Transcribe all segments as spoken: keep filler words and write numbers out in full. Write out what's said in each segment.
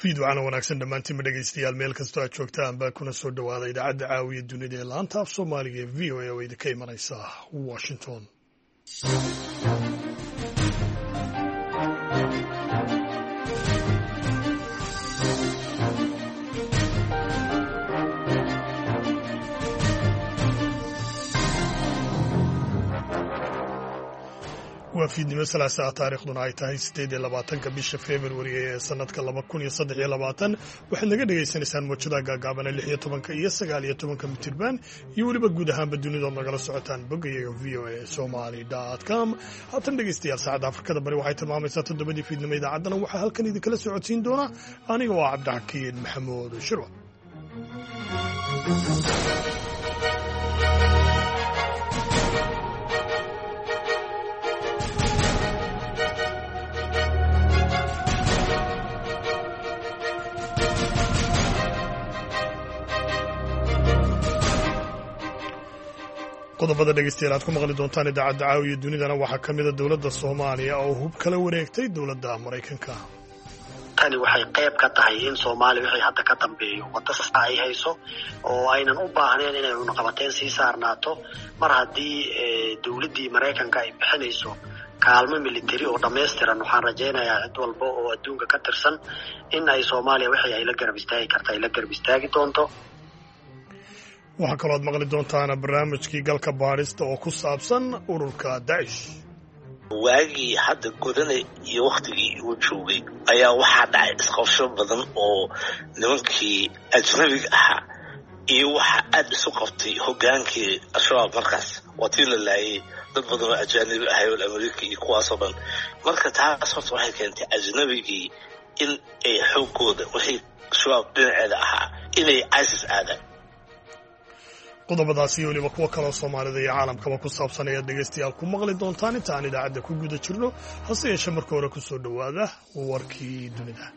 fiid waxaana wanaagsan dhammaantiinba dhegaystayaal meel kastoo aad joogtaan baa kuna soo dhowaada idaacadda caawiya dunida ee laanta af soomaaliga ee v o a oo idinka imanaysa washington. waa fiidnimo salaasaa taariikhduna ay tahay siddeed iyo labaatanka bisha februari ee sanadka laba kun iyo saddex iyo labaatan waxaad naga dhagaysanaysaan mawjadaha gaagaabana lix iyo tobanka iyo sagaal iyo tobanka mitirban iyo weliba guud ahaanba dunidood nagala socotaan boggayaga v o a somali dot com. haatan dhegaystayaal saacadda afrikada bari waxay tilmaamaysaa toddobadii fiidnimo idaacaddana waxaa halkan idinkala socodsiin doona aniga oo cabdixakiin maxamuud shirwa. qodobada dhegaystayaal aad ku maqli doontaan idaacadda caawiya dunidana waxaa ka mida dowladda soomaaliya oo hub kala wareegtay dowladda maraykanka. tani waxay qayb ka tahay in soomaaliya wixii hadda ka dambeeyo waddo sasta ay hayso oo aynan u baahnayn inay cunaqabateyn sii saarnaato mar haddii dowladdii maraykanka ay bixinayso kaalmo militari oo dhammaystiran. waxaan rajaynayaa cid walba oo adduunka ka tirsan in ay soomaaliya wixii ay la garab istaagi karta ay la garab istaagi doonto. waxaa kaloo aad maqli doontaana barnaamijkii galka baadhista oo ku saabsan ururka daacish. waagii hadda godane iyo wakhtigii uu joogay ayaa waxaa dhacay isqabsho badan oo nimankii ajnabiga ahaa iyo waxaa aad isu qabtay hoggaankii al-shabaab. markaas waa tii la laayay dad badan oo ajaanibi ahay oo amerika iyo kuwaasoo dhan. marka taas horta waxay keentay ajnabigii in ay xooggooda wixii shabaab dhinaceeda ahaa inay isis aadaan. qodobadaas iyo weliba kuwo kaloo soomaalida iyo caalamkaba ku saabsan ayaad dhegaystayaal ku maqli doontaan inta aan idaacadda ku guda jirno. hase yeeshee marka hore ku soo dhowaada warkii dunida.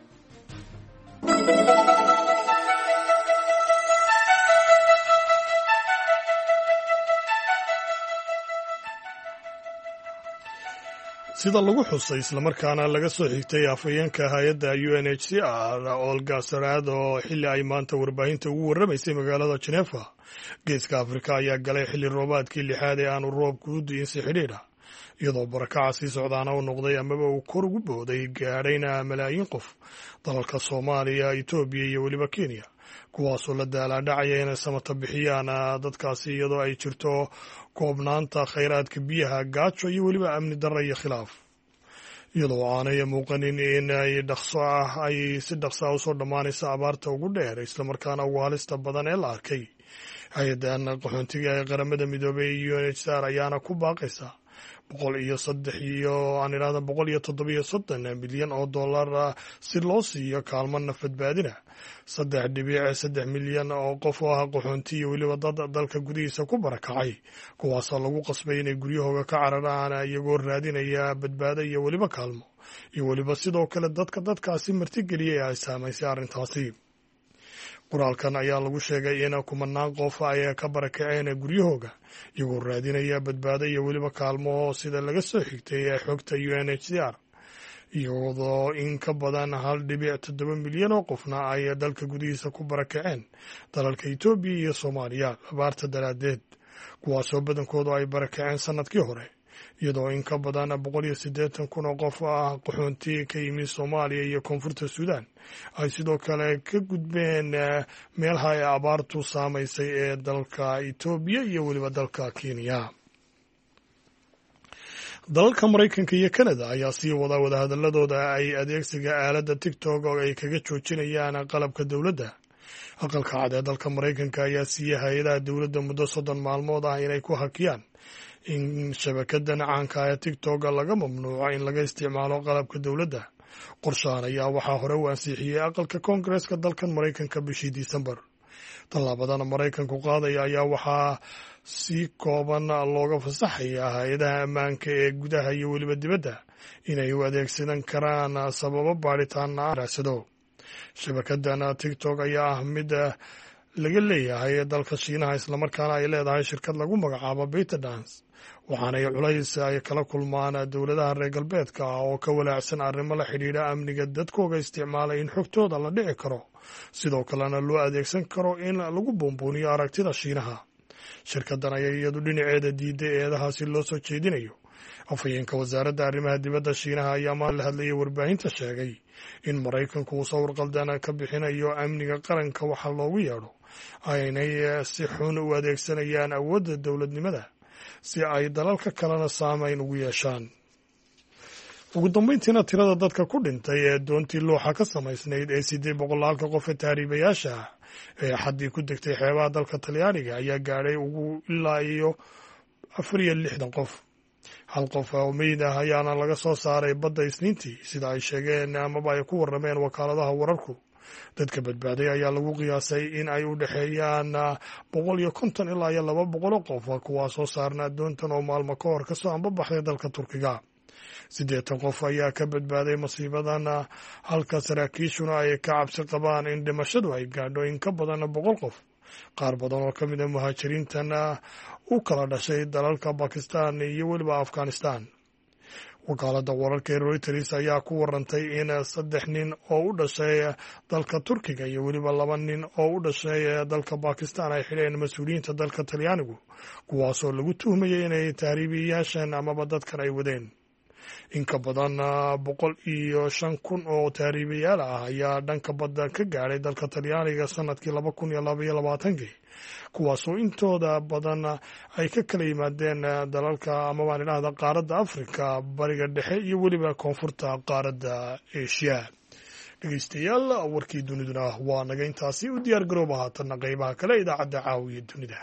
sida lagu xusay islamarkaana laga soo xigtay afhayeenka hay-adda u n h c r olga saraad oo xilli ay maanta warbaahinta ugu warramaysay magaalada jenefa, geeska afrika ayaa galay xilli roobaadkii lixaad ee aanu roobku u di'in si xidhiidha, iyadoo barakaca sii socdaana u noqday amaba uu kor ugu booday gaadhayna malaayiin qof dalalka soomaaliya, etoobiya iyo weliba kenya, kuwaasoo la daalaadhacaya inay samata bixiyaan dadkaasi iyadoo ay jirto koobnaanta khayraadka biyaha, gaajo iyo weliba amni darra iyo khilaaf. iyadoo aanay muuqanin in ay dhaqso ah ay si dhaqso ah usoo dhammaanaysa abaarta ugu dheer islamarkaana ugu halista badan ee la arkay, hay-addan qaxoontiga ee qaramada midoobay u n h c r ayaana ku baaqaysa boqol iyo saddex iyo aan idhahda boqol iyo toddobiyo soddon milyan oo dollar si loo siiyo kaalmo nafadbaadina saddex dhibic saddex milyan oo qof oo ah qaxoonti iyo weliba dad dalka gudihiisa ku barakacay, kuwaasoo lagu qasbay inay guryahooga ka cararaan iyagoo raadinaya badbaado iyo weliba kaalmo, iyo weliba sidoo kale dadka dadkaasi martigeliyay ay saamaysay arrintaasi. qoraalkan ayaa lagu sheegay in kumanaan qof ay ka barakaceen guryahooga iyagoo raadinaya badbaado iyo weliba kaalmo sida laga soo xigtay ee xogta u n h c r, iyadoo in ka badan hal dhibic toddoba milyan oo qofna ay dalka gudihiisa ku barakaceen dalalka etoobiya iyo soomaaliya abaarta daraaddeed, kuwaasoo badankoodu ay barakaceen sannadkii hore, iyadoo in ka badan boqol iyo siddeetan kun oo qof ah qaxoonti ka yimid soomaaliya iyo koonfurta suudaan ay sidoo kale ka gudbeen meelaha ay abaartu saamaysay ee dalka etoobiya iyo weliba dalka kenya. dalalka maraykanka iyo kanada ayaa sii wada wadahadaladooda ay adeegsiga aaladda tigtok oo ay kaga joojinayaan qalabka dowladda. aqalka cad ee dalka maraykanka ayaa siiyey hay-adaha dowladda muddo soddon maalmood ah inay ku hakiyaan in shabakadan caanka ee tigtok laga mamnuuco in laga isticmaalo qalabka dowladda. qorshahan ayaa waxaa hore u ansixiyey aqalka koongareeska dalkan maraykanka bishii disembar. tallaabadan maraykanku qaadaya ayaa waxaa si kooban looga fasaxayaa hay-adaha ammaanka ee gudaha iyo weliba dibadda inay u adeegsan karaan sababo baadhitaan raasado. shabakadan tigtok ayaa ah mid laga leeyahay dalka shiinaha islamarkaana ay leedahay shirkad lagu magacaabo ByteDance waxaanay culays ay kala kulmaan dowladaha reer galbeedka oo ka walaacsan arrimo la xidhiidha amniga dadkooga isticmaalay in xogtooda la dhici karo sidoo kalena loo adeegsan karo in lagu buunbuuniyo aragtida shiinaha shirkaddan ayaa iyadu dhinaceeda diiday eedahaasi loo soo jeedinayo afhayeenka wasaaradda arrimaha dibadda shiinaha ayaa maan la hadlayay warbaahinta sheegay in maraykanku uu sawir qaldan ka bixinayo amniga qaranka waxa loogu yeedho aynay si xun u adeegsanayaan awoodda dowladnimada si ay dalalka kalena saamayn ugu yeeshaan ugu dambayntiina tirada dadka ku dhintay ee doontii looxa ka samaysnayd ee siddeed boqolaalka qof ee tahriibayaasha ah ee xaddii ku degtay xeebaha dalka talyaaniga ayaa gaadhay ugu ilaa iyo afar iyo lixdan qof hal qof oo meyd ah ayaana laga soo saaray badda isniintii sida ay sheegeen amaba ay ku warrameen wakaaladaha wararku dadka badbaaday ayaa lagu qiyaasay in ay u dhexeeyaan boqol iyo konton ilaa iyo laba boqoloo qof kuwaa soo saarnaa doontan oo maalmo ka hor kasoo ambabaxday dalka turkiga siddeetan qof ayaa ka badbaaday masiibadan halka saraakiishuna ay ka cabsi qabaan in dhimashadu ay gaadho in ka badan boqol qof qaar badan oo ka mid a muhaajiriintan u kala dhashay dalalka bakistan iyo weliba afghanistan wakaaladda wararka ee Reuters ayaa ku warantay in saddex nin oo u dhashay dalka Turkiga iyo weliba laba nin oo u dhashay dalka Bakistan ay xidheen mas-uuliyiinta dalka Talyaanigu kuwaasoo lagu tuhmayay inay tahriibiyaashan amaba dadkan ay wadeen in ka badan boqol iyo shan kun oo tahriibayaal ah ayaa dhanka badda ka gaadhay dalka Talyaaniga sanadkii laba kun iyo laba iyo labaatankii kuwaasoo intooda badan ay ka kala yimaadeen dalalka amaba aan idhaahda qaaradda Afrika bariga dhexe iyo weliba koonfurta qaaradda Asia dhegeystayaal warkii duniduna waa naga intaasi u diyaar garooba haatanna qaybaha kale idaacadda caawiya dunida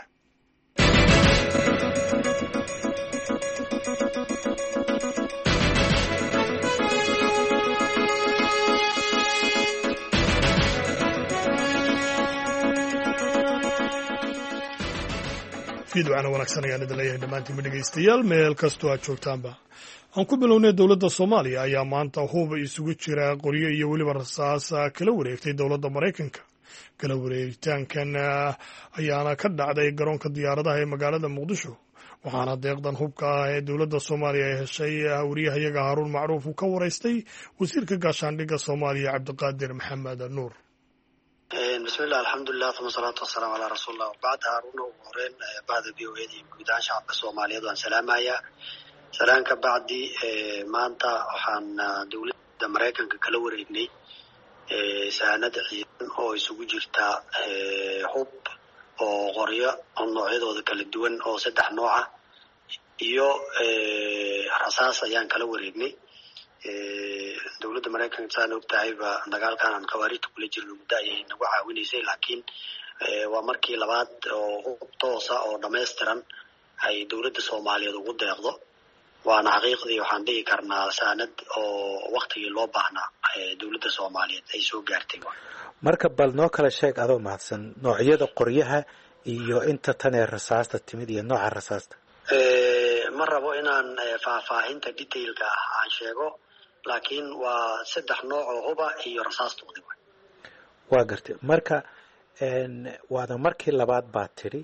fiidwacana wanaagsan ayaan idin leeyahay dhammaantiinba dhegaystayaal meel kastoo aad joogtaanba aan ku bilownay dowladda soomaaliya ayaa maanta huba isugu jira qoryo iyo weliba rasaas kala wareegtay dowladda maraykanka kala wareegitaankan ayaana ka dhacday garoonka diyaaradaha ee magaalada muqdisho waxaana deeqdan hubka ah ee dowladda soomaaliya ay heshay wariyahayaga haaruun macruuf uu ka waraystay wasiirka gaashaandhigga soomaaliya cabdiqaadir maxamed nuur bismillah alxamdulilah uma salaatu wasalaamu calaa rasuulillah wabacd haaruna ugu horeyn bahda v o eda iyo guud ahaan shacabka soomaaliyeed waan salaamayaa salaan ka bacdi maanta waxaan dowladda maraykanka kala wareegnay saanada ciidan oo isugu jirta hub oo qoryo oo noocyadooda kala duwan oo saddex nooca iyo rasaas ayaan kala wareegnay dowladda maraykanka saan og tahayba dagaalkan aan khawaarijta kula jirno muddo ayay nagu caawinaysay laakiin waa markii labaad oo hub toosa oo dhammaystiran ay dowladda soomaaliyeed ugu deeqdo waana xaqiiqdii waxaan dhihi karnaa saanad oo waktigii loo baahnaa dowladda soomaaliyeed ay soo gaartay marka bal noo kala sheeg adoo mahadsan noocyada qoryaha iyo inta tan ee rasaasta timid iyo nooca rasaasta ma rabo inaan faahfaahinta detailka ah aan sheego laakiin waa saddex nooc oo huba iyo rasaastoodi waa gartay marka waada markii labaad baa tidhi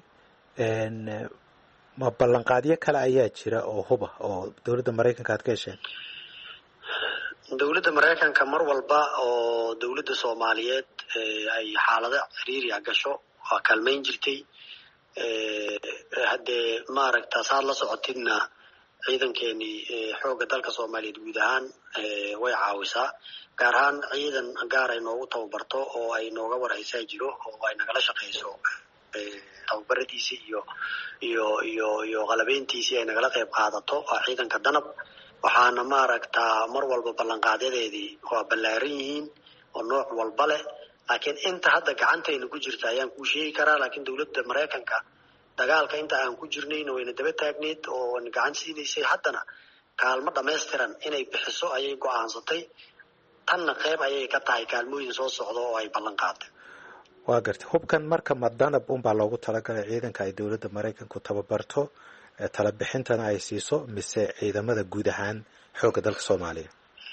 ma ballanqaadyo kale ayaa jira oo huba oo dowladda maraykanka aad ka hesheen dowladda maraykanka mar walba oo dowladda soomaaliyeed ay xaalado ciriiriya gasho waa kaalmayn jirtay haddee maaragta saad la socotidna ciidankeenii xoogga dalka soomaaliyeed guud ahaan way caawisaa gaar ahaan ciidan gaar ay noogu tababarto oo ay nooga warhaysaa jiro oo ay nagala shaqayso tababaradiisi iyo iyo iyo iyo qalabeyntiisii ay nagala qayb qaadato waa ciidanka danab waxaana maaragtaa mar walba ballanqaadyadeedii waa ballaaran yihiin oo nooc walba leh laakiin inta hadda gacantayna ku jirta ayaan kuu sheegi karaa laakiin dowladda maraykanka dagaalka inta aan ku jirnayna wayna daba taagneyd oo wana gacan siinaysay haddana kaalmo dhammaystiran inay bixiso ayay go'aansatay tanna qayb ayay ka tahay kaalmooyin soo socda oo ay ballan qaaday waa gartay hubkan marka ma danab unbaa loogu talagalay ciidanka ay dowladda maraykanku tababarto tala bixintana ay siiso mise ciidamada guud ahaan xoogga dalka soomaaliya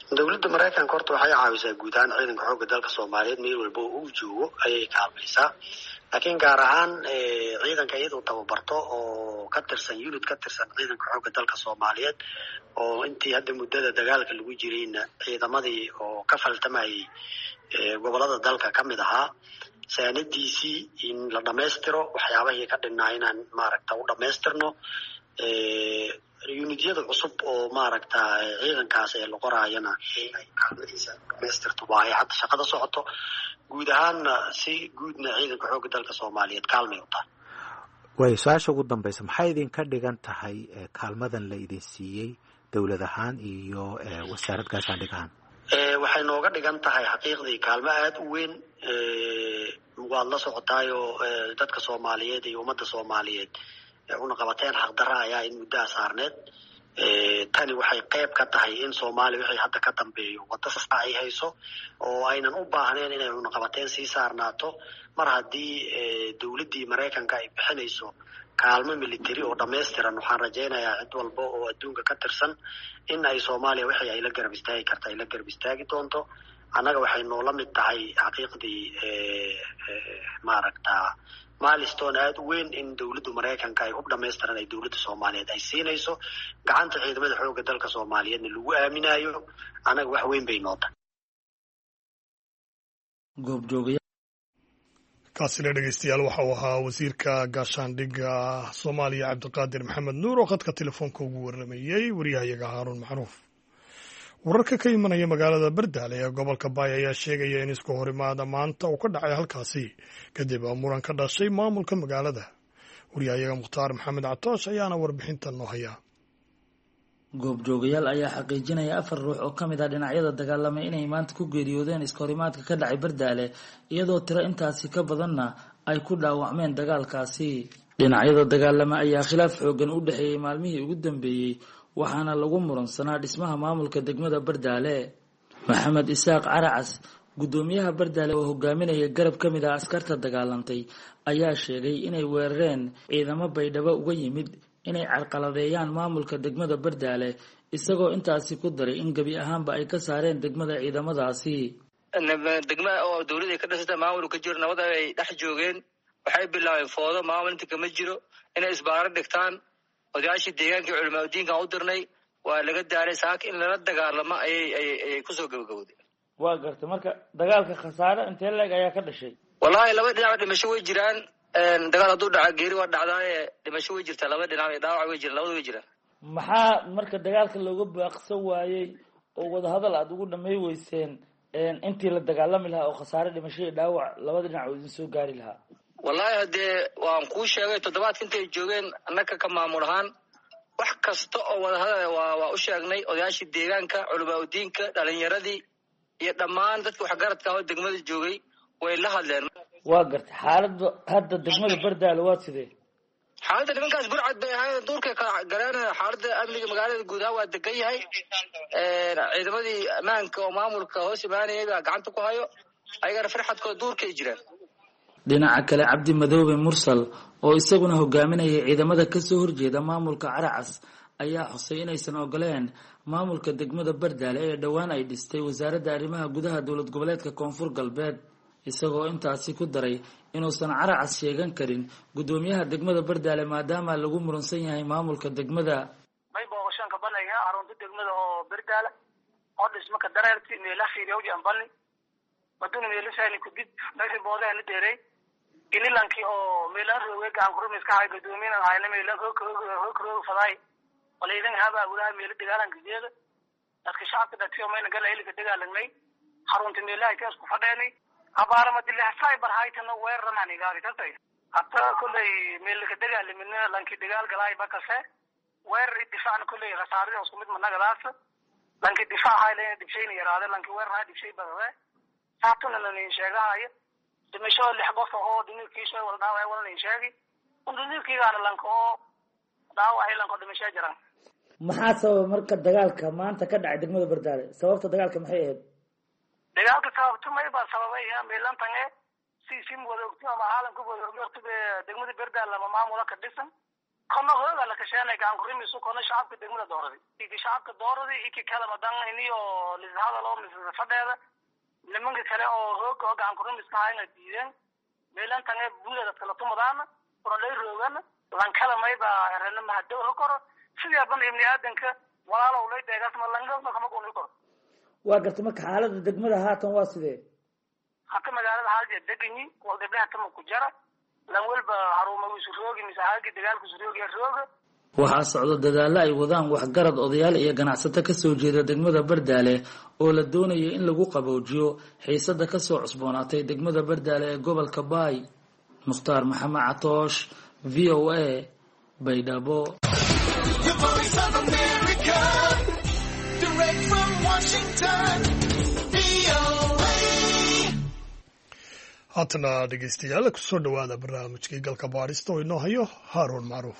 dawladda Mareykanka horta waxay caawisaa guud ahaan ciidanka xoogga dalka Soomaaliyeed meel walba uu joogo ayay kaalmaysaa laakiin gaar ahaan ciidanka iyadoo tababarto oo ka tirsan unit ka tirsan ciidanka xoogga dalka Soomaaliyeed oo intii hadda muddada dagaalka lagu jirayna ciidamadii oo ka faltamayay gobolada dalka kamid ahaa saanadiisii in la dhameystiro waxyaabahii ka dhinaa inaan maaragta u dhameystirno unityada cusub oo maaragta ciidankaas ee la qoraayana ay kaalmadiisa dhameystirto waaye hadda shaqada socoto guud ahaanna si guudna ciidanka xoogga dalka Soomaaliyeed kaalmay u tahay. way su-aasha ugu dambaysa maxay idinka dhigan tahay kaalmadan la idin siiyey dowlad ahaan iyo wasaarad gaashaandhig ahaan? waxay nooga dhigan tahay xaqiiqdii kaalmo aad u weyn waad la socotaayo dadka Soomaaliyeed iyo ummadda Soomaaliyeed una qabateen xaqdarra ayaa in muddo saarneed tani waxay qayb ka tahay in Soomaaliya wixii hadda ka dambeeyo wada sasta ay hayso oo aynan u baahneen inay una qabateen sii saarnaato mar haddii dawladdii Mareykanka ay bixinayso kaalmo military oo dhameystiran waxaan rajaynayaa cid walba oo adduunka ka tirsan in ay Soomaaliya wixii ay la garab istaagi karta ay la garab istaagi doonto annaga waxay noola mid tahay xaqiiqdii maaragta milestone aad u weyn in dawladda Mareykanka ay hub dhameystiran ay dawladda Soomaaliyeed ay siinayso gacanta ciidamada xoogga dalka Soomaaliyeedna lagu aaminayo anaga wax weyn bay noqotay goobjooga kaasina dhegeystayaal waxa uu ahaa wasiirka gaashaandhigga Soomaaliya Cabdiqaadir Maxamed Nuur oo khadka telefoonka ugu waramayay wariyahayaga Haaruun Macruuf. wararka ka imanaya magaalada Bardaale ee gobolka Baay ayaa sheegaya in isku horimaada maanta uu ka dhacay halkaasi kadib muran ka dhashay maamulka magaalada. wariyahayaga Mukhtaar Maxamed Catoosh ayaana warbixintan noo haya. goobjoogayaal ayaa xaqiijinaya afar ruux oo kamid ah dhinacyada dagaalamay inay maanta ku geeriyoodeen isku horimaadka ka dhacay Bardaale iyadoo tiro intaasi ka badanna ay ku dhaawacmeen dagaalkaasi. dhinacyada dagaalama ayaa khilaaf xoogan u dhaxeeyay maalmihii ugu dambeeyay waxaana lagu muransanaa dhismaha maamulka degmada Bardaale. Maxamed Isaaq Caracas gudoomiyaha Bardaale oo hogaaminaya garab kamid ah askarta dagaalantay ayaa sheegay inay weerareen ciidamo Baydhabo uga yimid inay carqaladeeyaan maamulka degmada Bardaale isagoo intaasi ku daray in gabi ahaanba ay ka saareen degmada ciidamadaasi. degmada oo dawladda ka dhasata maamulka jir nabad ay dhex joogeen waxay bilaabeen foodo maamulka kama jiro inay isbaaro dhigtaan odayaashii deegaanka culimada diinka u dirnay waa laga daaray saak in lala dagaalamo ay ay ku soo gabagabowday. waa gartay marka dagaalka khasaare intee leeg ayaa ka dhashay? wallahi laba dhinac dhimasho way jiraan dagaal hadduu dhaca geeri waa dhacdaa dhimasho way jirtaa laba dhinac ay dhaawac way jiraan labada way jiraan. maxaa marka dagaalka looga baaqsan waayey oo wada hadal aad ugu dhamay weyseen intii la dagaalami lahaa oo khasaare dhimasho iyo dhaawac labada dhinac oo idin soo gaari lahaa? wallahi hadee waan kuu sheegay toddobaadka intay joogeen annaka ka maamul ahaan wax kasta oo wada hadal waa waa u sheegnay odayaashii deegaanka culimada diinka dhalinyaradii iyo dhammaan dadka waxgaradka oo degmada joogay way la hadleen. waa gartay xaaladda hadda degmada Bardaale waa sidee? xaaladda nimankaas burcad bay ahayd duurka ka galeen xaaladda amniga magaalada guud ahaan waa degan yahay ciidamadii ammaanka oo maamulka hoos imaanayay baa gacanta ku hayo ayagana farxadkooda duurkay jiraan. dhinaca kale Cabdi Madoobe Mursal oo isaguna hogaaminaya ciidamada ka soo horjeeda maamulka Caracas ayaa xusay inaysan ogoleen maamulka degmada Bardaale ee dhawaan ay dhistay wasaaradda arrimaha gudaha dowlad goboleedka Koonfur Galbeed isagoo intaasi ku daray inuusan Caracas sheegan karin gudoomiyaha degmada Bardaale maadaama lagu muransan yahay maamulka degmada. may booqashaan ka banaya arunta degmada oo Bardaale oo dhismo ka dareertii meelaha fiiriyo jambalni maduna meelaha ku dib meesha boodana dheeray inilankii oo meelaha weega aan kurmis ka hay gudoomiyaha hayna meelaha ko ko ko faday waliidan haba walaal meel dagaalanka jeeda dadka shacabka dadka meena gal ay dagaalanay xarunta meelaha ka isku fadheenay abaara ma dilaa cyber haytana weerarana gaari tatay hatta kulay meel ka dagaalamina lankii dagaal galay bakase weerar difaac kulay rasaariyo isku mid managa daas lankii difaac hayleen dibsheyn yaraade lankii weerar dibshay badale saatuna la sheegay dhimasho lix qof oo dhimirkiisa wal dhaaway wal sheegay undulkiigaana lanko dhaaway lanko dhimasho jiraan. maxaa sabab marka dagaalka maanta ka dhacay degmada Bardaale? sababta dagaalka maxay ahayd? dagaalka sababtu ma baa sababay meelantan ee si sim wada ogto ama caalamku wada ogto degmada Bardaale lama maamula ka dhisan kono hooga la kashanay gaan kurimisu kono shacabka degmada dooradi iki shacabka dooradi iki kala madan iniyo lizhada loo misada fadheeda nimanka kale oo hooga gaan kurimiska hayna diideen meelan tanay buulada kala tumadaan qoralay roogan lan kala mayba reerna ma hadow koro sidii aban ibni aadanka walaalo ulay deegaas ma langasma kama qooni koro waa gartay marka xaaladda degmada haatan waa sidee haka magaalada haaje degani wal gabdhaha tama ku jara lan walba haruuma isu roogi misahaagi dagaalku isu roogi rooga waxaa socda dadaalo ay wadaan waxgarad odayaal iyo ganacsato ka soo jeeda degmada Bardaale oo la doonayo in lagu qaboojiyo xiisada ka soo cusboonaatay degmada Bardaale ee gobolka Baay Mukhtaar Maxamed Catoosh V O A Baydhabo haatana dhegeystayaal ku soo dhawaada barnaamijkii galka baadhista oo inoo hayo Haaruun Macruuf.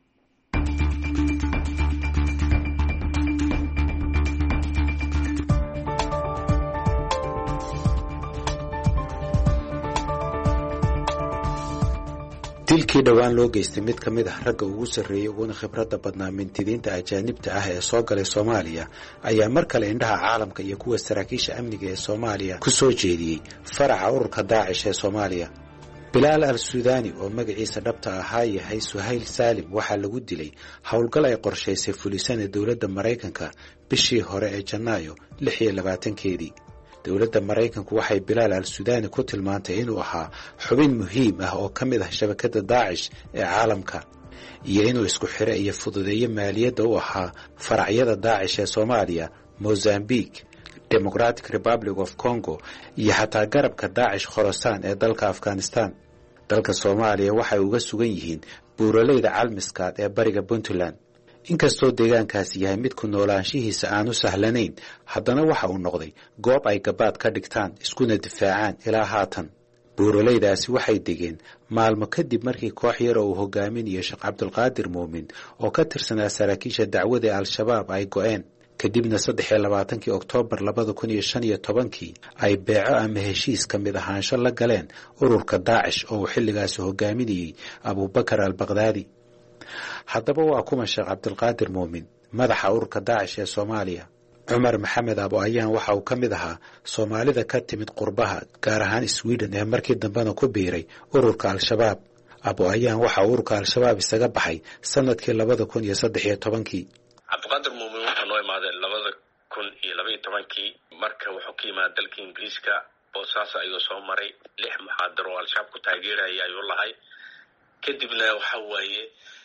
dilkii dhowaan loo geystay mid ka mid ah ragga ugu sarreeyay uguna khibradda badnaa mintidiinta ajaanibta ah ee soo galay Soomaaliya ayaa mar kale indhaha caalamka iyo kuwa saraakiisha amniga ee Soomaaliya ku soo jeediyey faraca ururka Daacish ee Soomaaliya. Bilaal al-Suudani oo magaciisa dhabta ahaa yahay Suhayl Saalim waxaa lagu dilay howlgal ay qorshaysay fulisana dowladda Mareykanka bishii hore ee Janaayo lix iyo labaatankeedii. dowladda Mareykanku waxay Bilaal al-Suudani ku tilmaantay inuu ahaa xubin muhiim ah oo ka mid ah shabakadda Daacish ee caalamka iyo inuu isku xiro iyo fududeeyo maaliyadda u ahaa faracyada Daacish ee Soomaaliya, Mozambique, Democratic Republic of Congo iyo xataa garabka Daacish Khorasan ee dalka Afghanistan. dalka Soomaaliya waxay uga sugan yihiin buuraleyda Calmiskaad ee bariga Puntland. inkastoo deegaankaasi yahay mid ku noolaanshihiisa aanu sahlanayn, haddana waxa uu noqday goob ay gabaad ka dhigtaan iskuna difaacaan ilaa haatan. buuraleydaasi waxay degeen maalmo kadib markii koox yar oo uu hogaaminayo Sheekh Cabdulqaadir Muumin oo ka tirsanaa saraakiisha dacwada al-Shabaab ay go'een. kadibna saddex iyo labaatankii Oktoobar labada kun iyo shan iyo tobankii ay beeco ama heshiis ka mid ahaansho la galeen ururka Daacish oo uu xilligaasi hogaaminayay Abubakar al-Baghdadi. haddaba waa kuma Sheekh Cabdulqaadir Muumin, madaxa ururka Daacish ee Soomaaliya. Cumar Maxamed Abo Ayaan waxa uu ka mid ahaa Soomaalida ka timid qurbaha, gaar ahaan Sweden ee markii dambena ku biiray ururka al-Shabaab. Abo Ayaan waxa uu ururka al-Shabaab isaga baxay sanadkii labada kun iyo saddex iyo tobankii. Cabdulqaadir Muumin wuxuu noo imaaday labada kun iyo laba iyo tobankii marka wuxuu ka yimaaday dalka Ingiriiska. Boosaaso ayuu soo maray, lix muxaadaro oo al-Shabaab ku taageerayay ayuu lahay. kadibna waxa waaye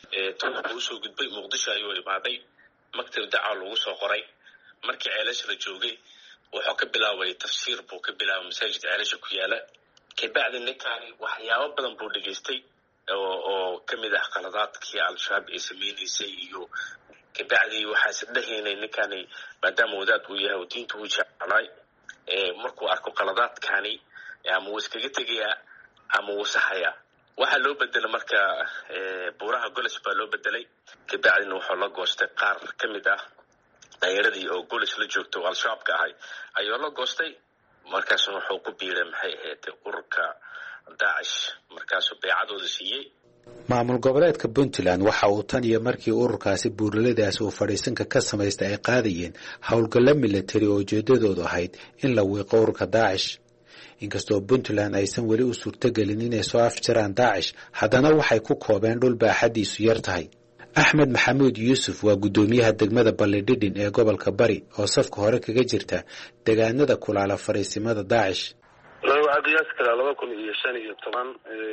uu soo gudbay Muqdisho ayuu imaaday, maktab dacwa lagu soo qoray. markii ceelasha la joogay wuxuu ka bilaabay tafsiir buu ka bilaabay masaajid ceelasha ku yaala. kabacdi ninkaani waxyaabo badan buu dhageystay oo oo kamid ah qaladaadkii al-Shabaab ay sameeysay iyo kabacdi waxaa saddeynay ninkaani maadaama wadaad uu yahay diinta uu jeclay ee markuu arko qaladaadkaani ama uu iskaga tagayaa ama uu saxayaa. waxaa loo bedelay marka buuraha golis baa loo bedelay. kabacdina wuxuu la goostay qaar ka mid ah daayiradii oo golis la joogto oo al-Shabaab ka ahay ayuu la goostay. markaasna wuxuu ku biiray maxay ahayd ururka Daacish, markaasuu beecadooda siiyey. maamul goboleedka Puntland waxa uu tan iyo markii ururkaasi buuraleydaasi uu fadhiisanka ka samaystay ay qaadayeen howlgallo militari oo ujeedadoodu ahayd in la wiiqo ururka Daacish. inkastoo Puntland aysan weli u suurtagelin inay soo afjaraan Daacish, haddana waxay ku koobeen dhul baaxadiisu yar tahay. Axmed Maxamuud Yuusuf waa guddoomiyaha degmada Balledhidhin ee gobolka Bari oo safka hore kaga jirta deegaanada kulaala fariisimada Daacish. laba kala laba kun iyo shan iyo toban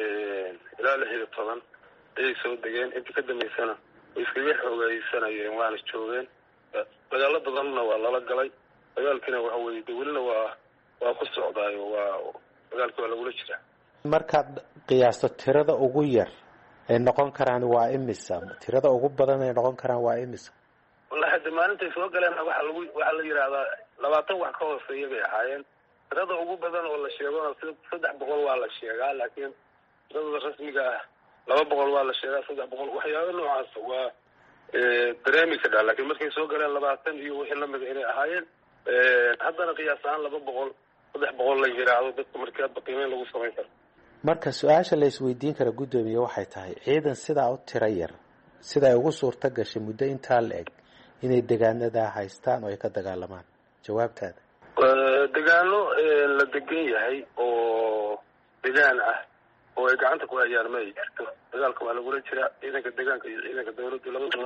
ilaa lix iyo toban ayay soo degeen. intii ka dambeysana way iskaga xoogaysanayeen, waana joogeen. dagaalo badanna waa lala galay. dagaalkiina waxa weeye dawladna waa waa ku socdaayo, waa dagaalka waa lagula jiraa. markaad qiyaasto tirada ugu yar ay noqon karaan waa imisa, tirada ugu badan ay noqon karaan waa imisa? wallahi hadda maalintay soo galeen waxa lagu waxa la yiraahdaa labaatan wax ka hooseeya bay ahaayeen. tirada ugu badan oo la sheego saddex boqol waa la sheegaa, laakiin tirada rasmiga ah laba boqol waa la sheegaa. saddex boqol waxyaabo noocaas waa dareemi karaa, laakiin markay soo galeen labaatan iyo wixii lamid inay ahaayeen. haddana qiyaas ahaan laba boqol saddex boqol la yiraahdo dadka markaa qiimeyn lagu samayn karo. marka su-aasha la isweydiin kara guddoomiye waxay tahay ciidan sidaa u tiro yar sida ay ugu suurta gashay muddo intaa la eg inay degaanada haystaan oo ay ka dagaalamaan jawaabtaada? degaano la degan yahay oo degaan ah oo ay gacanta ku hayaan ma ay jirto. dagaalka waa lagula jiraa ciidanka deegaanka iyo ciidanka dawladda labadaba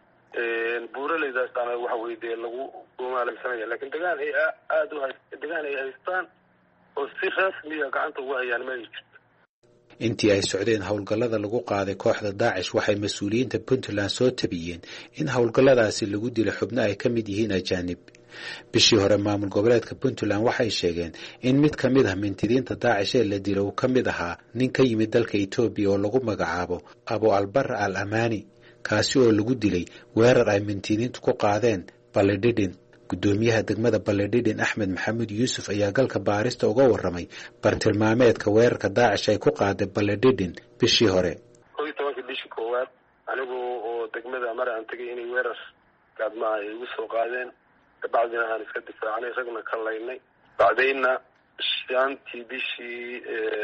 buuraleydaasana waxa weye dee lagu gumaalaysanaya, laakiin degaan ay aada u hay degaan ay haystaan oo si rasmiya gacanta ugu hayaan ma ay jirto. intii ay socdeen howlgallada lagu qaaday kooxda daacish waxay mas-uuliyiinta puntland soo tabiyeen in howlgalladaasi lagu dilo xubno ay ka mid yihiin ajaanib. bishii hore maamul goboleedka puntland waxay sheegeen in mid ka mid ah mintidiinta daacish ee la dilo uu ka mid ahaa nin ka yimid dalka etoobiya oo lagu magacaabo abu albar al amani, kaasi oo lagu dilay weerar ay mintidiintu ku qaadeen baledhidhin. guddoomiyaha degmada baledhidhin axmed maxamuud yuusuf ayaa galka baarista uga warramay bartilmaameedka weerarka daacish ay ku qaaday baledhidhin bishii hore. kow iyo tobankii bishii koowaad anigu oo degmada mar aan tegay inay weerar gaadmaha ay igu soo qaadeen, kabacdina aan iska difaacnay, ragna ka laynay. bacdayna shantii bishii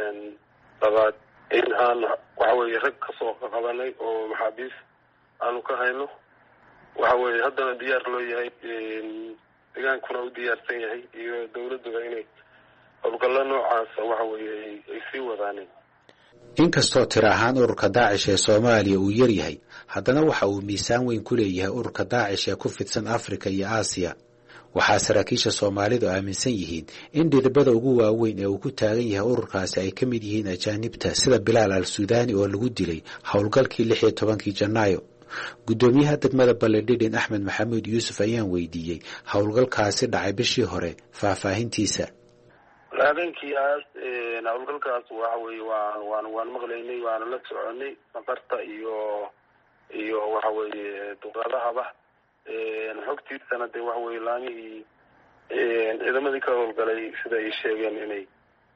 labaad in aan waxa weeye rag kasoo qabanay oo maxaabiis aanu ka hayno. waxa weeye haddana diyaar loo yahay, degaankuna u diyaarsan yahay iyo dawladduba inay howlgallo noocaasa waxa weeye ay sii wadaaneen. inkastoo tiro ahaan ururka daacish ee soomaaliya uu yar yahay, haddana waxa uu miisaan weyn ku leeyahay ururka daacish ee ku fidsan afrika iyo aasiya. waxaa saraakiisha soomaalidu aaminsan yihiin in dhidibada ugu waaweyn ee uu ku taagan yahay ururkaasi ay ka mid yihiin ajaanibta sida bilaal al suudani oo lagu dilay howlgalkii lix iyo tobankii janaayo. guddoomiyaha degmada baledhidhin axmed maxamuud yuusuf ayaan weydiiyey howlgalkaasi dhacay bishii hore faahfaahintiisa. habeenkiiaas howlgalkaas waxa weye waa waan waan maqlaynay, waana la soconay maqarta iyo iyo waxa weeye duqaadahaba xogtiisana dee waxa weye laamihii ciidamadii ka howlgalay sida ay sheegeen inay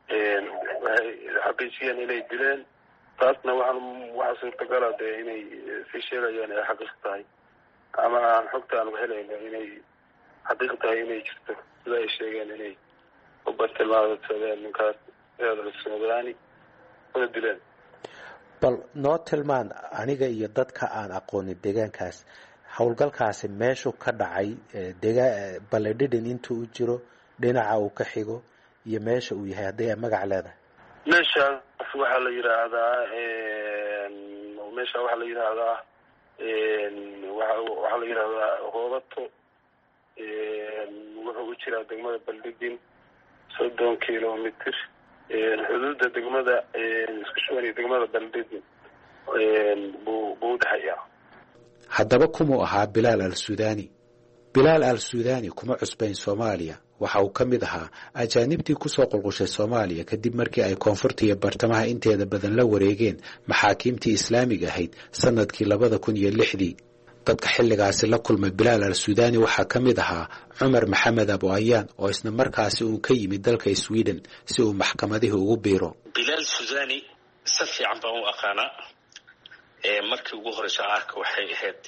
waxay xaqiijiyeen inay dileen. taasna waxaan waxaa suurtagala dee inay sii sheegayaan ay xaqiiq tahay, ama aan xogta aan helayno inay xaqiiq tahay inay jirto sida ay sheegeen inay u bartilmaameedsadeen ninkaas suudani una dileen. bal noo tilmaan aniga iyo dadka aan aqoonin deegaankaas howlgalkaasi meeshuu ka dhacay, dega baledhidhin intuu u jiro, dhinaca uu ka xigo iyo meesha uu yahay hadday ay magac leedahay. meeshaas waxaa la yidhaahdaa meesha waxaa la yidhaahdaa waxaa la yidhaahdaa hoobato. wuxuu u jiraa degmada baledhidhin soddon kilomitr. xuduudda degmada isku shuban iyo degmada baledhidhin buu buu udhexeeyaa. haddaba kumuu ahaa bilaal al suudani? bilaal al suudani kuma cusbayn soomaaliya. waxa uu ka mid ahaa ajaanibtii kusoo qulqushay soomaaliya kadib markii ay koonfurta iyo bartamaha inteeda badan la wareegeen maxaakiimtii islaamiga ahayd sanadkii labada kun iyo lixdii. dadka xilligaasi la kulmay bilaal al suudani waxaa ka mid ahaa cumar maxamed abu ayaan oo isna markaasi uu ka yimid dalka sweden si uu maxkamadihii ugu biiro. bilaal suudani si fiican baan u aqaanaa. markii ugu horeysa arka waxay ahayd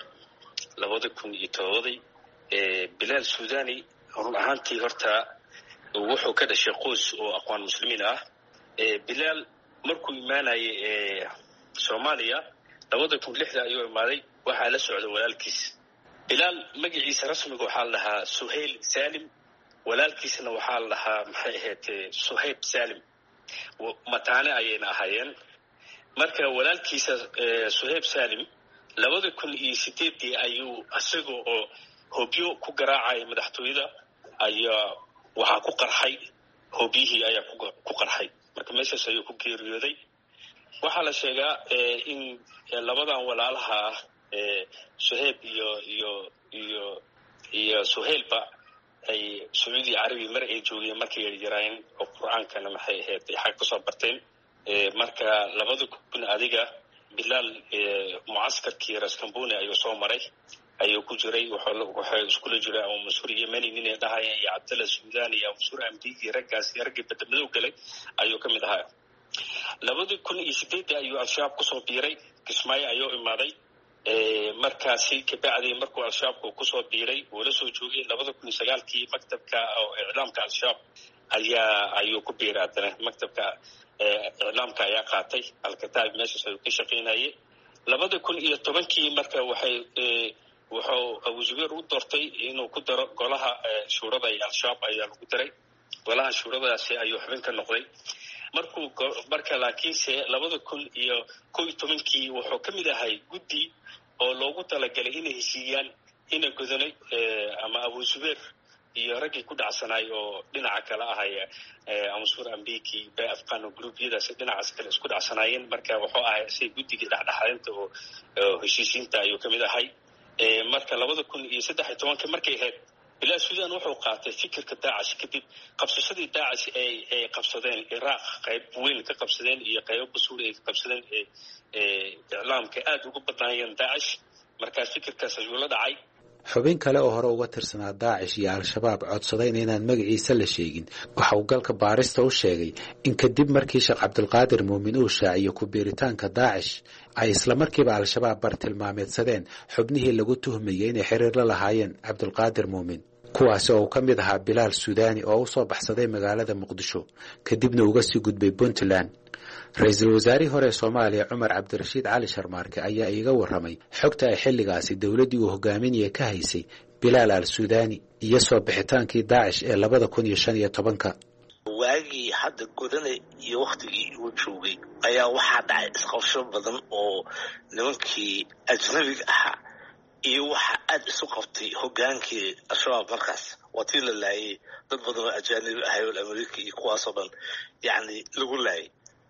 labada kun iyo todobadii. bilaal suudani run ahaantii horta wuxuu ka dhashay qoys oo aqoon muslimiin ah. bilaal markuu imaanayay soomaaliya labada kun lixda ayuu imaaday, waxaa la socda walaalkiis. bilaal magaciisa rasmiga waxaa la dhahaa suhayl salim, walaalkiisna waxaa la dhahaa maxay ahayd suhayb salim. mataane ayayna ahaayeen. marka walaalkiisa suhayb salim labada kun iyo sideedii ayuu isaga oo hobyo ku garaacay madaxtooyada ayaa waxaa ku qarxay, hobyihii ayaa ku qarxay. marka meeshaas ayuu ku geeriyooday. waxaa la sheegaa in labadan walaalaha ah suhayb iyo iyo iyo iyo suhaylba ay sacuudi carabi mar ay joogeen markay yaryaraayeen oo qur-aankana maxay ahayd ay xag kasoo barteen. marka labada kun adiga bilaal mucaskarkii raskamboni ayuu soo maray, ayuu ku jiray. waxay iskula jira abu mansuur yemeni ninay dhahayeen iyo cabdalla suudani iyo abu mansuur amdi iyo raggaas raggii badamadow galay ayuu ka mid ahaa. labadii kun iyo sideedii ayuu al-shabaab kusoo biiray, kismaayo ayuu imaaday. markaasi kabacdii markuu al-shabaabku kusoo biiray uu la soo joogay labada kun iyo sagaalkii maktabka oo iclaamka al-shabaab ayaa ayuu ku biiray. haddana maktabka iclaamka ayaa qaatay alkataab, meeshaas ayuu ka shaqaynayay. labada kun iyo tobankii marka waxay wuxuu Abu Zubayr u doortay inuu ku daro golaha shuurada iyo al-shabaab ayaa lagu daray golaha shuuradaasi ayuu xubin ka noqday markuu marka laakiinse labada kun iyo kow iyo tobankii wuxuu ka mid ahay guddi oo loogu talagalay inay heshiiyaan ina godanay ama Abu Zubayr iyo raggii ku dhacsanaay oo dhinaca kale ahaya Amsur Ambiki bay afqaan gruubyadaas dhinacaas kale isku dhacsanaayeen marka wuxuu ahay si guddiga dhaxdhaxaynta oo heshiisiinta ayuu ka mid ahay marka labada kun iyo saddex iyo toban markay ahayd ilaa Suudaan wuxuu qaatay fikirka Daacish kadib qabsashadii Daacish ay ay qabsadeen Iraq qayb weyn ka qabsadeen iyo qayb Suuriya ay qabsadeen ee islaamka aad ugu badnaayeen Daacish markaas fikirkaas ayuu la dhacay xubin kale oo hore uga tirsanaa Daacish iyo al-shabaab codsaday inaan magaciisa la sheegin waxa uu galka baarista u sheegay in kadib markii Sheekh Cabdulqaadir Muumin uu shaaciyo ku biiritaanka Daacish ay isla markiiba al-shabaab bartilmaameedsadeen xubnihii lagu tuhmayay inay xiriir la lahaayeen Cabdulqaadir Muumin kuwaas oo ka mid ahaa Bilaal Suudaani oo u soo baxsaday magaalada Muqdisho kadibna uga sii gudbay Puntland Ra'iisul Wasaarihii hore Soomaaliya Cumar Cabdirashiid Cali Sharmaarke ayaa iiga waramay xogta ay xilligaasi dawladii uu hogaaminayay ka haysay Bilaal al-Suudaani iyo soo bixitaankii Daacish ee labada kun iyo shan iyo tobanka waagii hadda godanay iyo waqtigii uu joogay ayaa waxaa dhacay isqabsho badan oo nimankii ajnabiga ahaa iyo waxa aad isu qabtay hogaankii al-shabaab markaas watii la laayay dad badan oo ajnabi ah oo Ameerika iyo kuwaasoo dhan yacni lagu laayay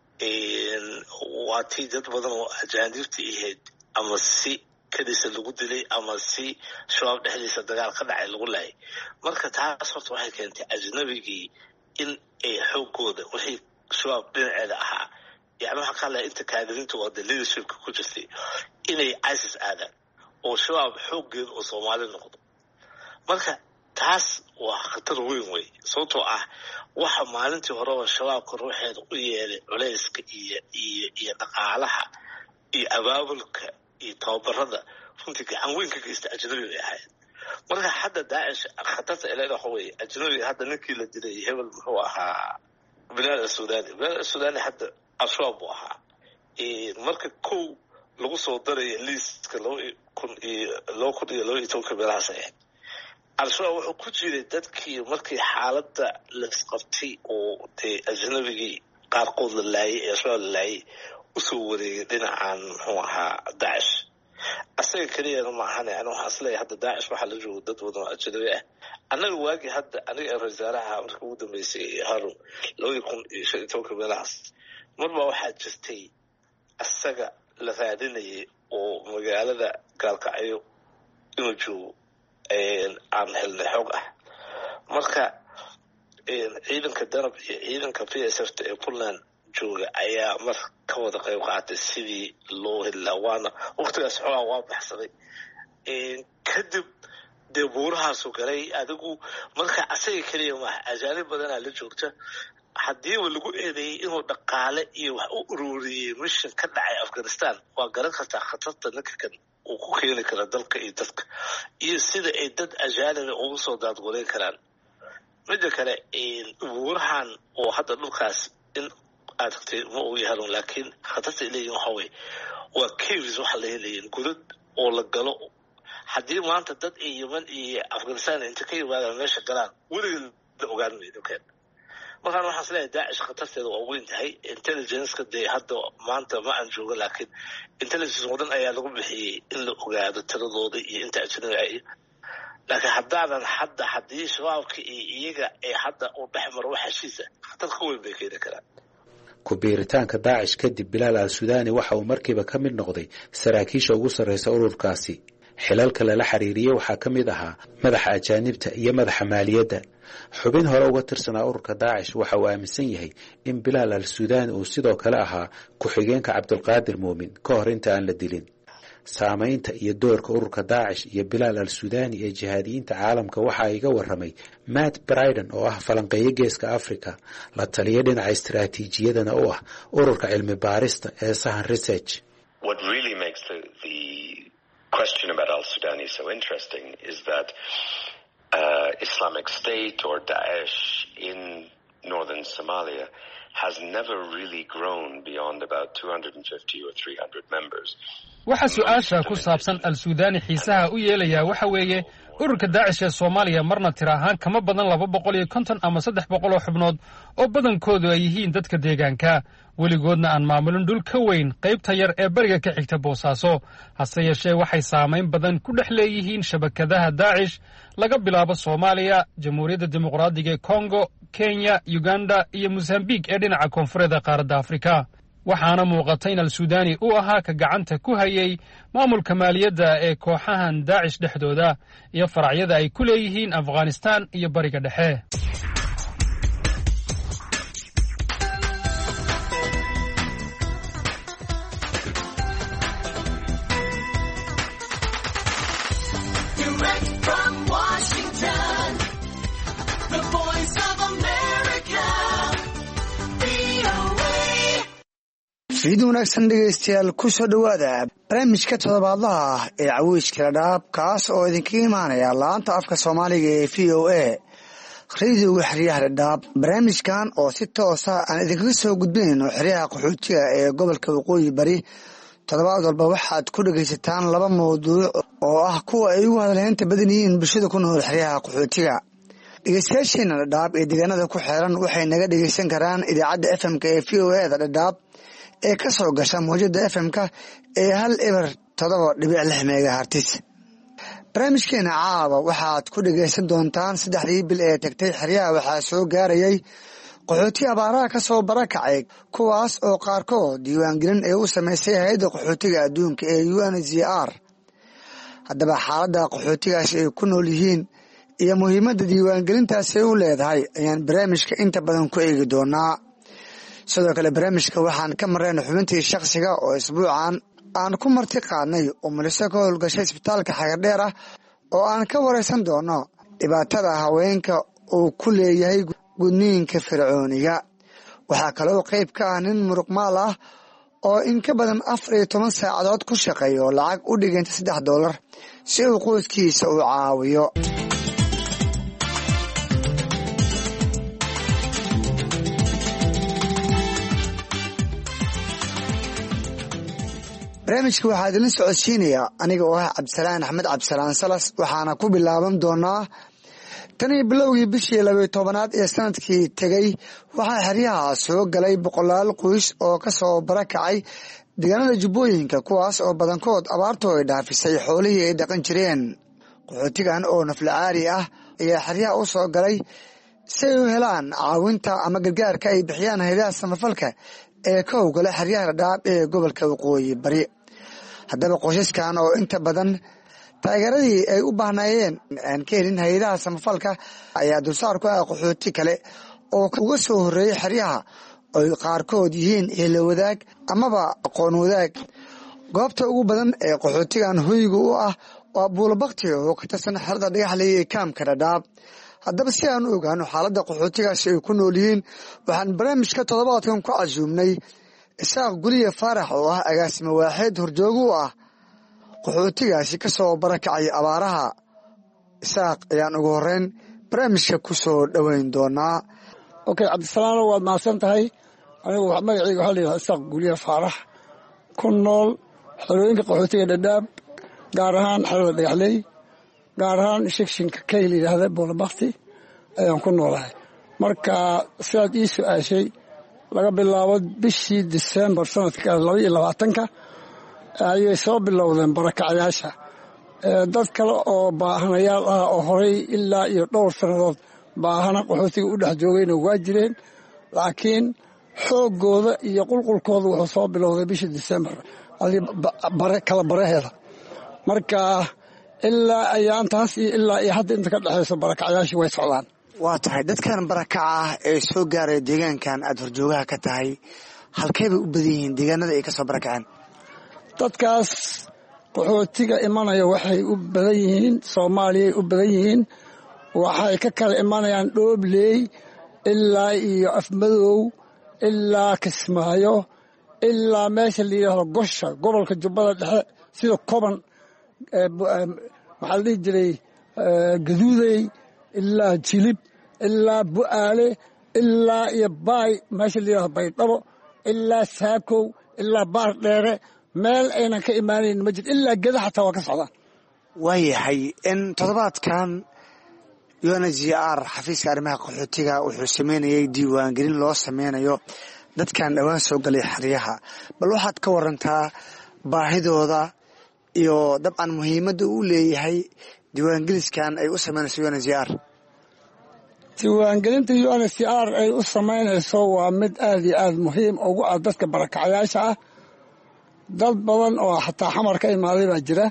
waatii dad badan oo ajaanibta ahayd ama si kadisa lagu dilay ama si shabaab dhexdiisa dagaal ka dhacay lagu laayay marka taas horta waxay keentay ajnabigii in ay xoogooda wixii shabaab dhinaceeda ahaa yani waxa kale inta kaadirinta waa leadershipka ku jirtay inay ISIS aadaan oo shabaab xooggeeda oo Soomaali noqdo marka taas waa khatar weyn wey sababtoo ah waxa maalintii hore oo shabaabka ruuxeeda u yeelay culayska iyo iyo iyo dhaqaalaha iyo abaabulka iyo tababarada runtii gacan weyn ka geysta ajnabiga ay ahayd marka hadda Daacish khatarta ilaa waxa weeye ajnabiga hadda ninkii la dilay hebel muxuu ahaa Bilaal Suudaani Bilaal Suudaani hadda al-shabaab buu ahaa marka kow lagu soo daray liiska laba kun iyo laba kun iyo laba iyo tobanka meelahaas ahayd al-shabaab wuxuu ku jiray dadkii markii xaaladda la isqabtay oo dee ajnabigii qaarkood la laayay ee shabaab la laayay usoo wareegay dhinacan muxuu ahaa Daacish asaga keliyana ma ahane ana waxaan isleeyahay hadda Daacish waxaa la joogo dad badan oo ajnabi ah annaga waagii hadda aniga rasaaraha markii ugu dambeysay Harun laba kun iyo shan iyo tobanka meelahaas marba waxaa jirtay asaga la raadinayay oo magaalada Gaalkacyo inuu joogo aan helnay xog ah marka ciidanka darab iyo ciidanka P S F ee Puntland jooga ayaa mar ka wada qayb qaatay sidii loo helaa waana waqtigaas xogaa waa baxsaday kadib dee buurahaasu galay adigu marka asaga keliya maaha ajaanib badanaa la joogta haddiiba lagu eedeeyey inuu dhaqaale iyo wax u ururiyey mission ka dhacay Afghanistan waa garan kartaa khatarta ninka kan uu ku keeni kara dalka iyo dadka iyo sida ay dad ajaanibi ugu soo daadgureyn karaan midda kale buurahan oo hadda dhulkaas in aad tagtay ma uu yahay laakiin khatarta ilayeen waxa weeye waa caves waxa la helayin gudad oo la galo haddii maanta dad ay Yemen iyo Afghanistan inta ka yimaadaan meesha galaan weligeed la ogaan weydo keen markaan waxaan isleeyahay Daacish khatarteeda waa weyn tahay intelligence-ka dee hadda maanta ma aan joogo laakiin intelligence wadan ayaa lagu bixiyey in la ogaado tiradooda iyo inta ajnabi ay laakiin haddaanan hadda haddii shabaabka iyo iyaga ee hadda u dhexmaro wax heshiisa khatar ka weyn bay keeni karaan ku biiritaanka Daacish kadib Bilaal al-Suudaani waxa uu markiiba ka mid noqday saraakiisha ugu sarreysa ururkaasi xilalka la xiriiriyay waxa ka mid ahaa madaxa ajaanibta iyo madaxa maaliyadda xubin hore uga tirsanaa ururka Daacish waxa uu aaminsan yahay in Bilaal al-Suudaani uu sidoo kale ahaa ku xigeenka Cabdulqaadir Muumin ka hor inta aan la dilin saamaynta iyo doorka ururka Daacish iyo Bilaal al-Suudaani ee jihaadiyiinta caalamka waxa iga waramay Matt Bryden oo ah falanqeeye geeska Afrika la taliye dhinaca istiraatiijiyadana u ah ururka cilmi baarista ee Sahan Research. What really makes the, the question about al-Sudani so interesting is that uh, Islamic State or Daesh in northern Somalia has never really grown beyond about two hundred fifty or three hundred members. waxa su'aasha ku saabsan al-Suudani xiisaha u yeelaya waxa weeye ururka Daacish ee Soomaaliya marna tira ahaan kama badan laba boqol iyo konton ama saddex boqol oo xubnood oo badankoodu ay yihiin dadka deegaanka weligoodna aan maamulin dhul ka weyn qaybta yar ee bariga ka xigta Boosaaso hase yeeshee waxay saameyn badan ku dhex leeyihiin shabakadaha Daacish laga bilaabo Soomaaliya Jamhuuriyadda Dimuqraadiga ee Congo Kenya Uganda iyo Mozambique ee dhinaca koonfureed qaaradda Afrika waxaana muuqatay in al-Suudani uu ahaa ka gacanta ku hayay maamulka maaliyadda ee kooxahan Daacish dhexdooda iyo faracyada ay ku leeyihiin Afghanistan iyo bariga dhexe fiid wanaagsan dhegaystayaal ku soo dhawaada barnaamijka toddobaadlaha ah ee Caweyska Dhadhaab kaas oo idinkaga imaanaya laanta afka Soomaaliga ee V O A radio xiriyaha Dhadhaab barnaamijkan oo si toos ah aan idinkaga soo gudbinayno xiriyaha qaxootiga ee gobolka Waqooyi Bari toddobaad walba waxaad ku dhagaysataan laba mowduuc oo ah kuwa ay ugu hadalhaynta badan yihiin bulshada ku nool xiriyaha qaxootiga dhegaystayaasheena Dhadhaab ee deegaanada ku xeeran waxay naga dhagaysan karaan idaacadda F M-ka ee V O A da Dhadhaab ee ka soo gasha mowjada F M-ka ee hal eber todoba dhibic lix megahertz barnaamijkeena caawa waxaad ku dhagaysan doontaan saddexdii bil ee tagtay xeryaha waxaa soo gaarayay qaxooti abaaraha ka soo barakacay kuwaas oo qaarkood diiwaangelin ay u samaysay hay'adda qaxootiga adduunka ee U N H C R haddaba xaaladda qaxootigaasi ay ku nool yihiin iyo muhiimadda diiwaangelintaasi ay u leedahay ayaan barnaamijka inta badan ku eegi doonaa sidoo kale barnaamijka waxaan ka marayna xubintii shakhsiga oo isbuucan aan ku marti qaadnay oo muliso ka howlgashay isbitaalka Xagardheer ah oo aan ka wareysan doono dhibaatada haweenka uu ku leeyahay gudniinka fircooniga waxaa kaloo qayb ka ah nin muruqmaal ah oo in ka badan afar iyo toban saacadood ku shaqeeyo lacag u dhiganta saddex doolar si uu qoyskiisa u caawiyo barnaamijka waxaa idin socodsiinaya aniga oo ah Cabdisalaan Axmed Cabdisalaan Salas waxaana ku bilaaban doonaa tan iyo bilowgii bishii laba iyo tobanaad ee sanadkii tagay waxaa xeryaha soo galay boqolaal qoys oo ka soo barakacay deegaanada Jubbooyinka kuwaas oo badankood abaartu ay dhaafisay xoolihii ay dhaqan jireen qaxootigan oo naflacaari ah ayaa xeryaha u soo galay si ay u helaan caawinta ama gargaarka ay bixiyaan hay'adaha samafalka ee ka howlgala xeryaha Dhadhaab ee gobolka Waqooyi Bari haddaba qoysaskan oo inta badan taageeradii ay u baahnaayeen aan ka helin hay'adaha samafalka ayaa dulsaar ku ah qaxooti kale oo uga soo horeeyay xeryaha oo qaarkood yihiin eelo wadaag amaba aqoon wadaag goobta ugu badan ee qaxootigan hoyga u ah waa Buulabaqti oo ka tirsan xerada Dhagaxley ee kaamka Dhadhaab haddaba si aan u ogaano xaaladda qaxootigaasi ay ku nool yihiin waxaan barnaamijka toddobaadkan ku casuumnay Isaaq Guliye Faarax oo ah agaasimo waaxid horjoogu u ah qaxootigaasi ka soo barakacay abaaraha Isaaq ayaan ugu horeyn barnaamijka ku soo dhaweyn doonaa okay Cabdisalaan waad mahadsan tahay anigu wax magacayga waxa la yiraahdaa Isaaq Guliye Faarax ku nool xerooyinka qaxootiga Dhadhaab gaar ahaan xerada Dhagaxley gaar ahaan sekshinka ka yiraahdo Buulabaqti ayaan ku noolahay marka sidaad ii su'aashay laga bilaabo bishii December sanadka laba iyo labaatanka ayay soo bilowdeen barakacayaasha dad kale oo baahanayaal ah oo horay ilaa iyo dhowr sanadood baahana qaxootiga u dhex joogayna waa jireen laakiin xoogooda iyo qulqulkooda wuxuu soo bilowday bishii December bare kala baraheeda marka ilaa ayaantaas iyo ilaa iyo hadda inta ka dhaxayso barakacayaashii way socdaan waa tahay dadkan barakaca ah ee soo gaaray deegaankan aad horjoogaha ka tahay halkee bay u badan yihiin deegaanada ay ka soo barakaceen dadkaas qaxootiga imanaya waxay u badan yihiin Soomaaliya u badan yihiin waxay ka kala imanayaan Dhoobley ilaa iyo Afmadow ilaa Kismaayo ilaa meesha la yiraahdo Gosha gobolka Jubbada Dhexe sida Koban maxaa la dhihi jiray Gaduuday ilaa Jilib ilaa Bu'aale ilaa iyo baay meesha la yidhahdo baydhabo ilaa saakow ilaa baar dheere meel aynan ka imaanayn ma jirto ilaa geda xataa waa ka socdaan. waayahay in toddobaadkan u n h c r xafiiska arrimaha qaxootiga wuxuu sameynayay diiwaangelin loo sameynayo dadkan dhowaan soo galay xeryaha, bal waxaad ka warantaa baahidooda iyo dabcan muhiimadda uu leeyahay diiwaangeliskan ay u sameynayso u n h c r. diiwaangelinta u n h c r ay u samaynayso waa mid aad iyo aad muhiim ugu ah dadka barakacayaasha ah. dad badan oo xataa xamar ka imaaday baa jira.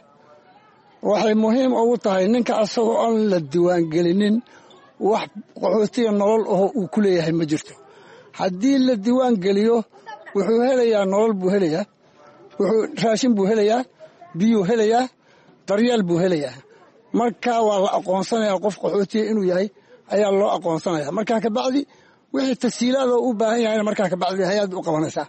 waxay muhiim ugu tahay ninka asagoo aan la diiwaangelinin wax qaxootiga nolol aho uu ku leeyahay ma jirto. haddii la diiwaangeliyo wuxuu helayaa nolol buu helayaa, wuxuu raashin buu helayaa, biyuu helayaa, daryeel buu helayaa. markaa waa la aqoonsanayaa qof qaxootiga inuu yahay ayaa loo aqoonsanaya. markaa kabacdi wixii tasiilaadoo u baahan yahayna markaa kabacdi hay-ad u qabanaysaa.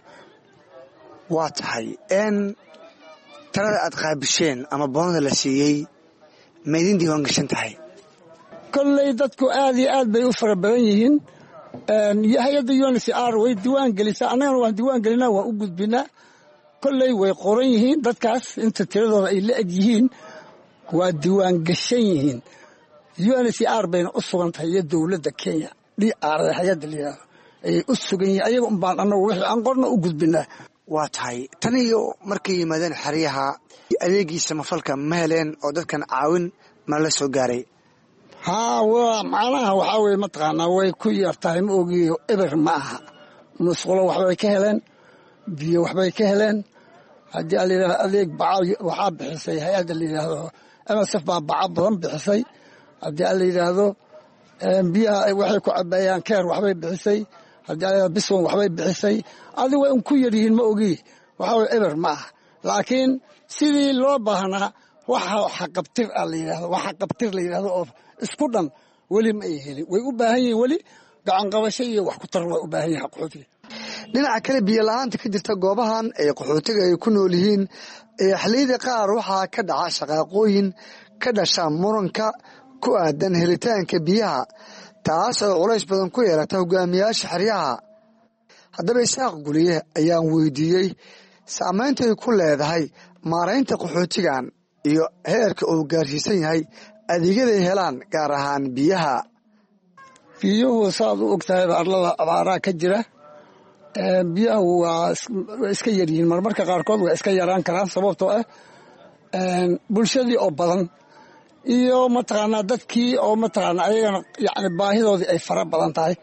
waa tahay n talada aad qaabisheen ama boonda la siiyey ma idin diiwaan gashan tahay? kolley dadku aad iyo aad bay u fara badan yihiin. hay-adda u n h c r way diiwaan gelisaa, annagana waan diiwaan gelinaa, waan u gudbinaa. kolley way qoran yihiin dadkaas inta tiradooda ay la eg yihiin waa diiwaan gashan yihiin. u n h c r bayna u sugan tahay iyo dowladda Kenya d r hay-adda la yidhahdo ayay u sugan yihiin. ayaga un baan annagu wixii aan qorna u gudbinaa. waa tahay tan iyo markay yimaadeen xeryaha adeegii samafalka ma heleen oo dadkan caawin ma la soo gaaray? haa waa macnaha waxaa weye mataqaanaa way ku yar tahay ma ogiyo eber ma aha. musqulo waxbay ka heleen, biyo waxbay ka heleen. haddii a layidhahdo adeeg baca waxaa bixisay hay-adda la yidhaahdo m s f baa baca badan bixisay. haddii a la yidhaahdo biyaha waxay ku cabeeyaan keer waxbay bixisay. haddii a layidhahdo biswan waxbay bixisay. adi way un ku yar yihiin ma ogi, waxaa weye eber ma aha. laakiin sidii loo baahnaa waxa xaqabtir a la yidhahdo wax xaqabtir la yidhahdo oo isku dhan weli ma ay helin. way u baahan yihiin weli gacanqabasho iyo wax ku tar waa u baahan yahay qaxootiga. dhinaca kale biyo la-aanta ka jirta goobahan ay qaxootiga ay ku nool yihiin ee xilliyada qaar waxaa ka dhaca shaqaaqooyin ka dhasha muranka ku aadan helitaanka biyaha, taas oo culays badan ku yeelata hogaamiyaasha xeryaha. haddaba isaaq guliye ayaan weydiiyey saameyntay ku leedahay maaraynta qaxootigan iyo heerka uu gaarsiisan yahay adeegyaday helaan gaar ahaan biyaha. biyuhu saad u og tahay arlada abaaraa ka jira. biyahu waa iska yaryihiin, marmarka qaarkood waa iska yaraan karaan sababtoo ah bulshadii oo badan iyo mataqaanaa dadkii oo mataqaanaa ayagana yani baahidoodii ay fara badan tahay.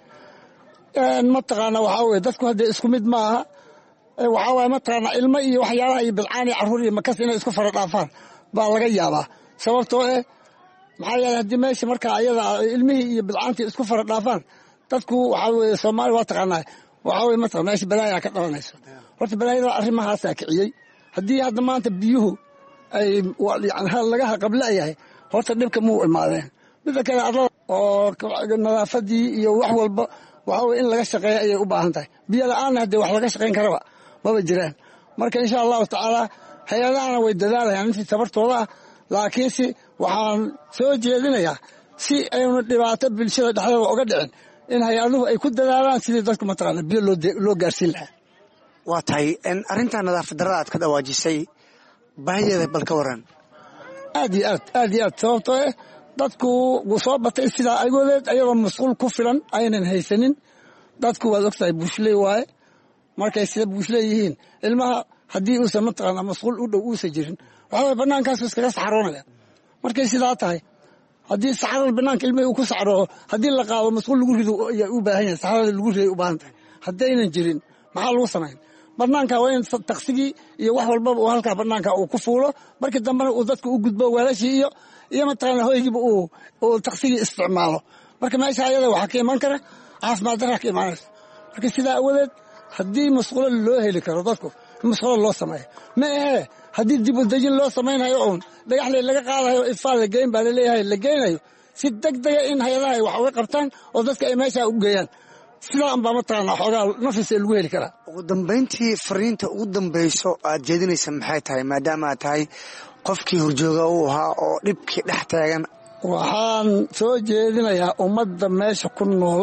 mataqaanaa waxaa weye dadku haddee isku mid ma aha. waxaa waye mataqaanaa ilmo iyo waxyaalaha iyo bilcaan iyo carruur iyo makas inay isku fara dhaafaan baa laga yaabaa. sababtoo eh maxaa yeele haddii meesha markaa ayada ilmihii iyo bilcaantii isku fara dhaafaan dadku waxaa weye soomaali waa taqaanaa waxaa weye mataqana meesha balaayaa ka dhalanayso. horta balaayada arrimahaasaa kiciyey. haddii hadda maanta biyuhu ay yani laga haqabla-yahay horta dhibka muu imaadeen. midda kale arlada oo nadaafadii iyo wax walba waxaa weye in laga shaqeeya ayay u baahan tahay. biyo la-aanna haddee wax laga shaqayn karaba maba jiraan. marka insha allahu tacaala hay-adahana way dadaalayaan intii tabartooda ah. laakiinse waxaan soo jeedinayaa si aynu dhibaato bulshada dhexdeeda oga dhicin in hay-aduhu ay ku dadaalaan sidii dadku mataqaana biyo loo gaarsiin lahaa. waa tahay arrintaa nadaafad darrada aad ka dhawaajisay baahideeda bal ka waran. aad iyo aad aad iyo aad sababtoo eh dadku wuu soo batay sidaa agoodeed ayadoo masquul ku filan aynan haysanin. dadku waad ogtahay buushley waaye. markay sida buushley yihiin ilmaha haddii uusan mataqaana masquul u dhow uusan jirin waxaa waye bannaankaasu iskaga saxaroonaya. markay sidaa tahay haddii saxarada banaanka ilmihii uu ku saxroo haddii la qaado masquul lagu rido ayaa u baahan yahay. saxarada lagu riday u baahan tahay. haddaynan jirin maxaa lagu samayn? banaanka waa in taqsigii iyo wax walbaba uu halkaa banaanka uu ku fuulo. markii dambena uu dadka u gudbo weelashii iyo iyo mataqaana hoygiiba uu taqsigii isticmaalo. marka meesha ayada waxaa ka iman kara caafimaad darraa ka imaanaysa. marka sidaa awadeed haddii masquulo loo heli karo dadku masquulo loo sameeyo ma ahee haddii dib u dejin loo samaynayo oon dhagaxley laga qaadayo ifaa la geyn baa laleeyahay la geynayo si deg dega in hay-adaha ay wax uga qabtaan oo dadka ay meeshaa u geeyaan. sidaa anbaa mataqaana xoogaa nafis ee lagu heli karaa. ugu dambayntii fariinta ugu dambayso aad jeedinaysa maxay tahay maadaama aad tahay qofkii horjooga uu ahaa oo dhibkii dhex taagan? waxaan soo jeedinayaa ummadda meesha ku nool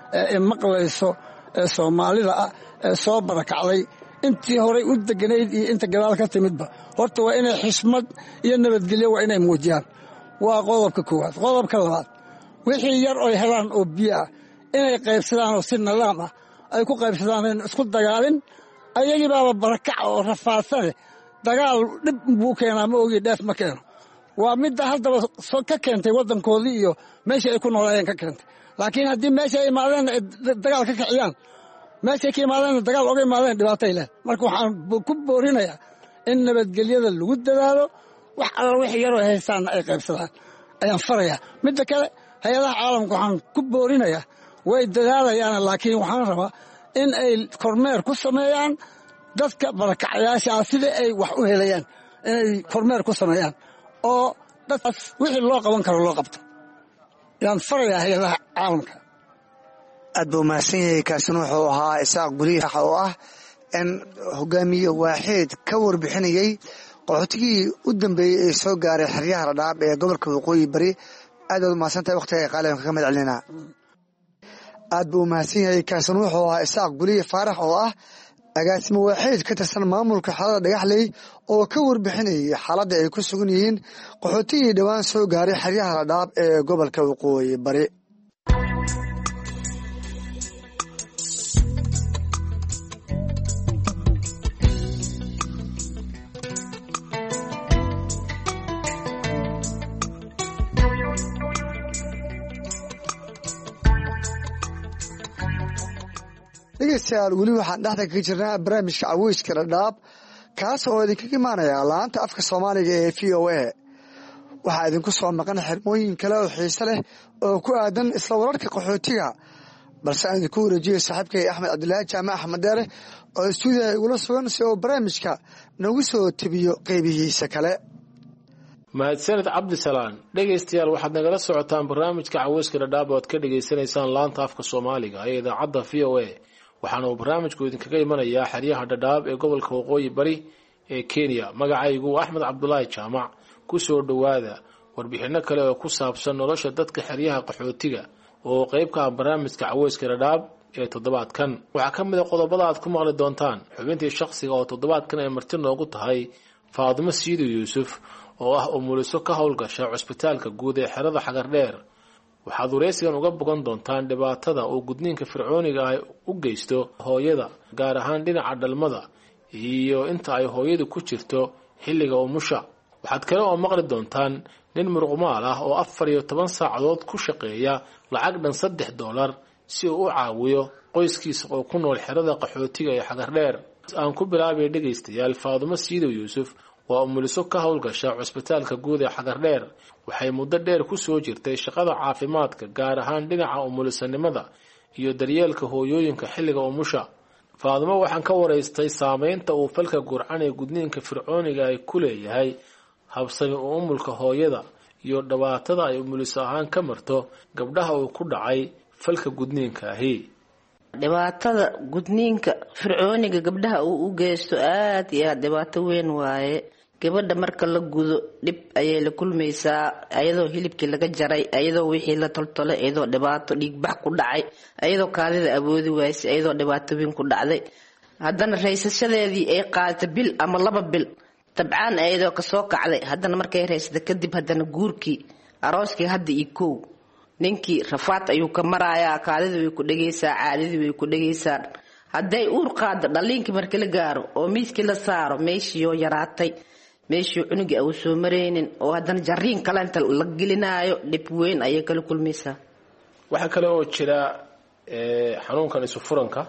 ee maqlayso ee soomaalida ah ee soo barakacday intii horay u deganayd iyo inta gadaal ka timidba horta waa inay xishmad iyo nabadgelyo waa inay muujiyaan waa qodobka koowaad qodobka labaad wixii yar oy helaan oo biyo ah inay qaybsadaan oo si nidaam ah ay ku qaybsadaan in isku dagaalin ayagii baaba barakac oo rafaadsane dagaal dhib buu keenaa ma ogii dheef ma keeno waa midda haddaba ka keentay waddankoodii iyo meeshii ay ku noolaayeen ka keentay laakiin haddii meesha ay imaadeen dagaal ka kiciyaan meeshay ka imaadeen dagaal oga imaadeen dhibaatay leh marka waxaan ku boorinayaa in nabadgelyada lagu dadaalo wax alla wixii yaroo haystaanna ay qaybsadaan ayaan farayaa midda kale hay-adaha caalamka waxaan ku boorinayaa way dadaalayaan laakiin waxaan rabaa in ay kormeer ku sameeyaan dadka barakacayaasha ah sida ay wax u helayaan inay kormeer ku sameeyaan oo dadkaas wixii loo qaban karo loo qabto yaan farayaa hay-adaha caalamka aad buu mahadsan yahay kaasina wuxuu ahaa isaaq guliyax oo ah in hogaamiye waaxeed ka warbixinayey qaxootigii u dambeeyey ee soo gaaray xeryaha Dhadhaab ee gobolka Waqooyi Bari aad baad mahadsantahay waqtiga qaalimka ka mid celinaa aad buu mahadsan yahay kaasina wuxuu ahaa isaaq guliyax faarax oo ah agaasimo waaxeed ka tirsan maamulka xaalada Dhagaxley oo ka warbixinayay xaaladda ay ku sugan yihiin qaxootigii dhawaan soo gaaray xeryaha Dhadhaab ee gobolka Waqooyi Bari dhegeystayaal weli waxaan dhexda kaga jirnaa barnaamijka caweyska Dhadhaab kaas oo idinkaga imaanaya laanta afka Soomaaliga ee V O A waxaa idinku soo maqan xirmooyin kale oo xiiso leh oo ku aadan isla wararka qaxootiga balse aan idinku wareejiyay saaxiibkay Axmed Cabdilaahi Jaamac Axmed Deere oo stuudiyaha igula sugan si oo barnaamijka nagu soo tabiyo qaybihiisa kale mahadsanid cabdisalaan dhegeystayaal waxaad nagala socotaan barnaamijka caweyska Dhadhaab oo aad ka dhegeysanaysaan laanta afka Soomaaliga ee idaacadda V O A waxaana uu barnaamijku idinkaga imanayaa xeryaha Dhadhaab ee gobolka Waqooyi Bari ee Kenya magacaygu Axmed Cabdulaahi Jaamac ku soo dhawaada warbixino kale oo ku saabsan nolosha dadka xeryaha qaxootiga oo qayb ka ah barnaamijka caweyska Dhadhaab ee toddobaadkan waxaa ka mid ah qodobada aad ku maqli doontaan xubintii shakhsiga oo toddobaadkan ay marti noogu tahay Faadimo Siido Yuusuf oo ah umuliso ka howlgasha cusbitaalka guud ee xerada Xagardheer waxaad wareysigan uga bogan doontaan dhibaatada uu gudniinka fircooniga ah u geysto hooyada gaar ahaan dhinaca dhalmada iyo inta ay hooyadu ku jirto xilliga umusha waxaad kale oo maqli doontaan nin muruqmaal ah oo afar iyo toban saacadood ku shaqeeya lacag dhan saddex doolar si uu u caawiyo qoyskiisa oo ku nool xerada qaxootiga ee Xagardheer aan ku bilaabay dhegeystayaal Faadimo Siido Yuusuf waa umuliso ka howlgasha cusbitaalka guud ee Xagardheer waxay muddo dheer ku soo jirtay shaqada caafimaadka gaar ahaan dhinaca umulisanimada iyo daryeelka hooyooyinka xilliga umusha Faadimo waxaan ka wareystay saameynta uu falka gurcan ee gudniinka fircooniga ay ku leeyahay habsami u umulka hooyada iyo dhibaatada ay umuliso ahaan ka marto gabdhaha uu ku dhacay falka gudniinka ahi dhibaatada gudniinka fircooniga gabdhaha uu u geysto aad iyo aad dhibaato weyn waaye gabadha marka la gudo dhib ayay la kulmaysaa ayadoo hilibkii laga jaray ayadoo wixii la toltolay ayadoo dhibaato dhiigbax ku dhacay ayadoo kaadida awoodi waysay ayadoo dhibaato weyn ku dhacday haddana raysashadeedii ay qaadata bil ama laba bil tabcaan ayadoo kasoo kacday haddana markay raysata kadib haddana guurkii arooskii hadda iyo kow ninkii rafaad ayuu ka marayaa kaadidii way ku dhageysaa caadidii way ku dhageysaa hadday uur qaado dhaliinkii marka la gaaro oo miiskii la saaro meeshii oo yaraatay meeshii cunugii uu soo mareynin oo haddana jariin kale inta la gelinaayo dhib weyn ayay kala kulmaysaa waxaa kale oo jira xanuunkan isu furanka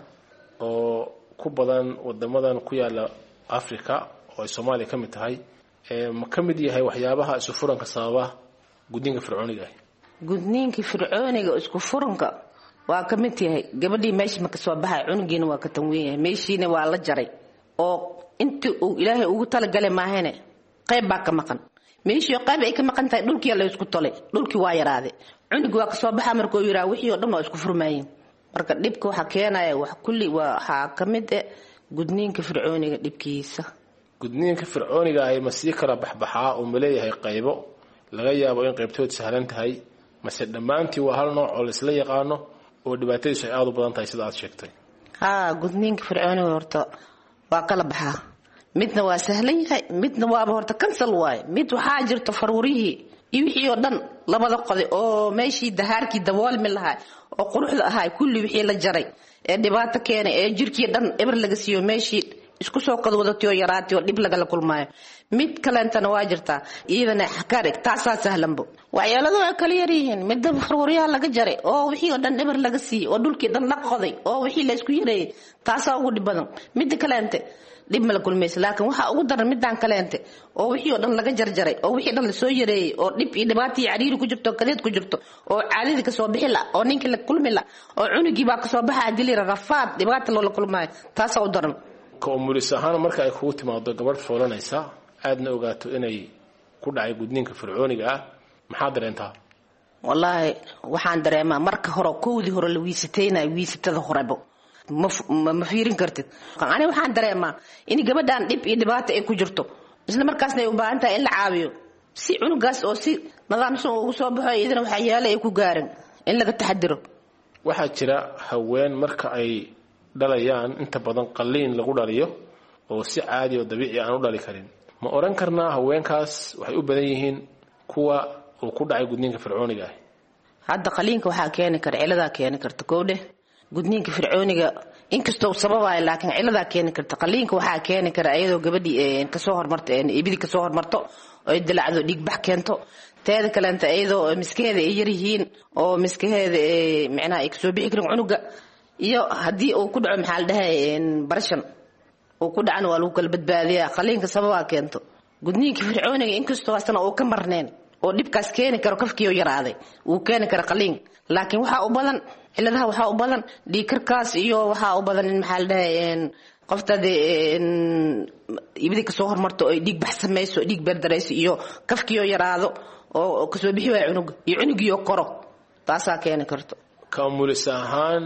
oo ku badan wadamadan ku yaala Afrika oo ay Soomaaliya ka mid tahay ma ka mid yahay waxyaabaha isu furanka sababa gudniinka fircooniga ah gudniinka fircooniga isku furanka waa ka mid yahay gabadhii meeshii marka soo baxay cunugiina waa ka tanweyn yahay meeshiina waa la jaray oo intii uu Ilaahay ugu tala galay maahane qayb baa ka maqan meeshii qayb ay ka maqan tahay dhulkii la isku tolay dhulkii waa yaraaday cunugi waa ka soo baxay marka uu yiraa wixii oo dhan waa isku furmaayeen marka dhibka waxa keenaya wax kulli waxa ka mid ah gudniinka fircooniga dhibkiisa gudniinka fircooniga ay masii kala baxbaxaa oo maleeyahay qaybo laga yaabo in qaybtood sahlan tahay mase dhammaantii waa hal nooc oo la isla yaqaano oo dhibaatadiisu ay aad u badan tahay sida aad sheegtay haa gudniinka fircooniga horta waa kala baxaa midna waa sahlan yahay midna waaba horta kansal waaye mid waxaa jirta faruurihii iyo wixii oo dhan labada qoday oo meeshii dahaarkii daboolmi lahaa oo quruxda ahaa kulli wixii la jaray ee dhibaato keenay ee jirkii dhan eber laga siiyo meeshii isku soo qadwadatay oo yaraatay oo dhib lagala kulmaayo mid kaleentana waa jirtaa iyadana xakarig taasaa sahlanbo waxyaaladu waa kala yaryihiin midda faruuriyaha laga jaray oo wixii oo dhan eber laga siiyey oo dhulkii dhan la qoday oo wixii la isku yareeyay taasaa ugu dhib badan midda kaleente dhib ma la kulmaysa laakiin waxaa ugu daran midaan kaleente oo wixii oo dhan laga jarjaray oo wixii dhan lasoo yareeyey oo dhib iyo dhibaato iyo cariiri ku jirto kadeed ku jirto oo caadadii kasoo bixi la oo ninkii la kulmi la oo cunugii baa kasoo baxaa dilira rafaad dhibaato loola kulmaayo taasaa u daran ka umulis ahaan marka ay kugu timaado gabadh foolanaysa aadna ogaato inay ku dhacay gudniinka fircooniga ah maxaa dareentaa wallaahi waxaan dareemaa marka hore kowdii hore la wiisataynayo wiisatada horebo ma fiirin kartid ani waxaan dareemaa in gabadhan dhib iyo dhibaato ay ku jirto isla markaasna ay u baahan tahay in la caawiyo si cunugaas oo si nidaamsan ugu soo baxo idina waxaa yaala ay ku gaarin in laga taxadiro waxaa jira haween marka ay dhalayaan inta badan qalliin lagu dhaliyo oo si caadi oo dabiici aan u dhali karin ma oran karnaa haweenkaas waxay u badan yihiin kuwa uu ku dhacay gudniinka fircooniga ah hadda qalliinka waxaa keeni kara ciladaa keeni karta koodhe gudniinka fircooniga inkastoo sababaay laakiin ciladaa keeni karta qalliinka waxaa keeni kara iyadoo gabadhii kasoo hormarto ibidi kasoo hormarto oo dilacdo dhiigbax keento teeda kaleenta iyadoo miskaheeda ay yaryihiin oo miskaheeda micnaha ay kasoo bixi karin cunuga iyo haddii uu ku dhaco maxaa la dhahay barashan uu ku dhacana waa lagu kala badbaadiyaa qalliinka sababaa keento gudniinka fircooniga inkastoo asana uu ka marneen oo dhibkaas keeni karo kafkii oo yaraaday uu keeni kara qalliin laakiin waxaa u badan ciladaha waxaa u badan dhiigkarkaas iyo waxaa u badan in maxaa la dhahay qoftaad ibidi kasoo hormarto oo dhiig bax samayso dhiig beerdarayso iyo kafkii oo yaraado oo kasoo bixi waaya cunuga iyo cunugii oo koro taasaa keeni karto ka umulis ahaan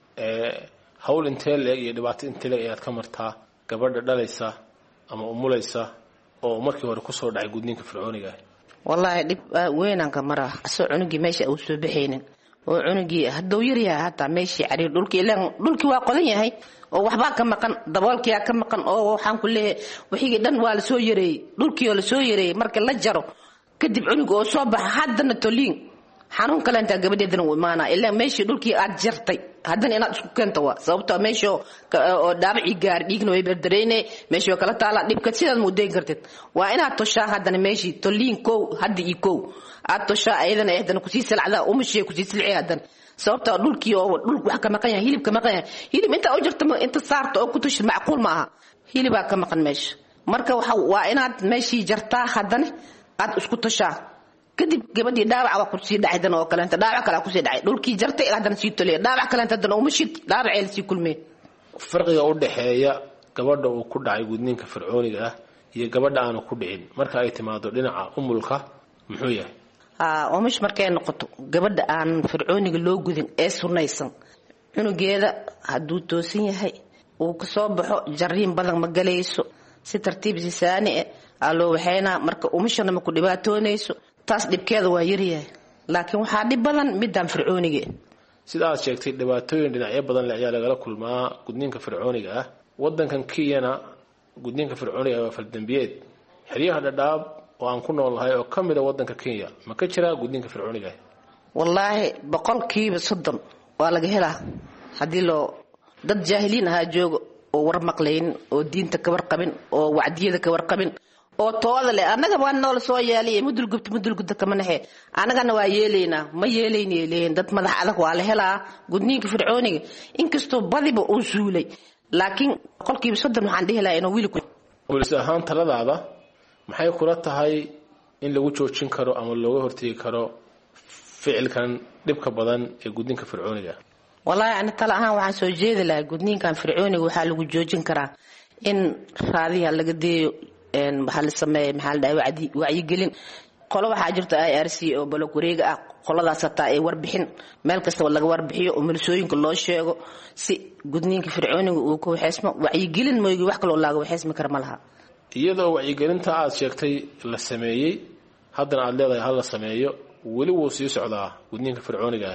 hawl intee leeg iyo dhibaato intee leeg ayaad ka martaa gabadha dhalaysa ama umulaysa oo markii hore kusoo dhacay gudniinka fircooniga ah wallaahi dhib weynaan ka maraa asoo cunugii meesha uu soo baxaynin oo cunugii hadduu yaryahay hataa meeshii cariir dhulkii ilaan dhulkii waa qodan yahay oo waxbaa ka maqan daboolkiyaa ka maqan oo waxaan ku leeyahay wixii dhan waa lasoo yareeyey dhulkii oo lasoo yareeyey marka la jaro kadib cunuga oo soo baxa haddana toliin xanuun kale intaa gabadheedana u imaanaa ilaa meeshii dhulkii aad jartay haddana inaad isku keento waa sababtoo meesha oo dhaabacii gaari dhiigna way berdareyne meeshii oo kala taala dhibka sidaad ma udayn kartid waa inaad toshaa haddana meeshii toliin kow hadda iyo kow aad toshaa ayadana haddana kusii silcdaa umashiya kusii silci haddana sababtoo dhulkii oo dhulka wax ka maqan yahay hilib ka maqan yahay hilib inta u jirta inta saarta oo ku tushid macquul ma aha hilibaa ka maqan meesha marka waa inaad meeshii jartaa haddana aad isku toshaa kadib gabadhii dhaawac waa kusii dhacay dan oo kaleenta dhaawac kale kusii dhacay dhulkii jartay haddana sii tolay dhaawac kaleenta dan uma shid dhaawac ay sii kulmeen farqiga u dhaxeeya gabadha uu ku dhacay gudniinka fircooniga ah iyo gabadha aanu ku dhicin marka ay timaado dhinaca umulka muxuu yahay aa umash markay noqoto gabadha aan fircooniga loo gudin ee sunaysan cunugeeda hadduu toosan yahay uu ka soo baxo jariin badan ma galayso si tartiib sisaani ah loo waxayna marka umashana ma ku dhibaatoonayso taas dhibkeeda waa yaryahay laakiin waxaa dhib badan midaan fircooniga sida aad sheegtay dhibaatooyin dhinacyo badan leh ayaa lagala kulmaa gudniinka fircooniga ah wadankan Kenya gudniinka fircooniga waa faldambiyeed xiriyaha dhadhaab oo aan ku noolahay oo kamid ah wadanka Kenya ma ka jira gudniinka fircooniga wallaahi boqolkiiba soddon waa laga helaa hadii loo dad jaahiliin ah joogo oo war maqleen oo diinta ka warqabin oo wacdiyada ka warqabin oo tooda leh anaga waan nool soo yeelay mudul gubta mudul gubta kama naxee anagana waa yeelayna ma yeelaynay leen dad madax adag waa la helaa gudniinka fircooniga inkastoo badiba uu suulay laakiin qolkiiba soddon waxaan dhihi lahaa inuu wiil ku booliis ahaan taladaada maxay kula tahay in lagu joojin karo ama looga hortagi karo ficilkan dhibka badan ee gudniinka fircooniga wallahi ana tala ahaan waxaan soo jeedi lahaa gudniinkan fircooniga waxa lagu joojin karaa in raadiga laga deeyo een waxa la sameeyay maxaa la dhahay wacdi wacyi gelin qolo waxa jirta I R C oo balog wareega ah qoladaas taa ay warbixin meel kasta laga warbixiyo oo milsooyinka loo sheego si gudniinka fircooniga uu ku waxeysmo wacyi gelin mooyay wax kale oo laaga waxeysmi kar ma laha iyadoo wacyi gelinta aad sheegtay la sameeyay haddana aad leedahay hal la sameeyo wali wuu sii socdaa gudniinka fircooniga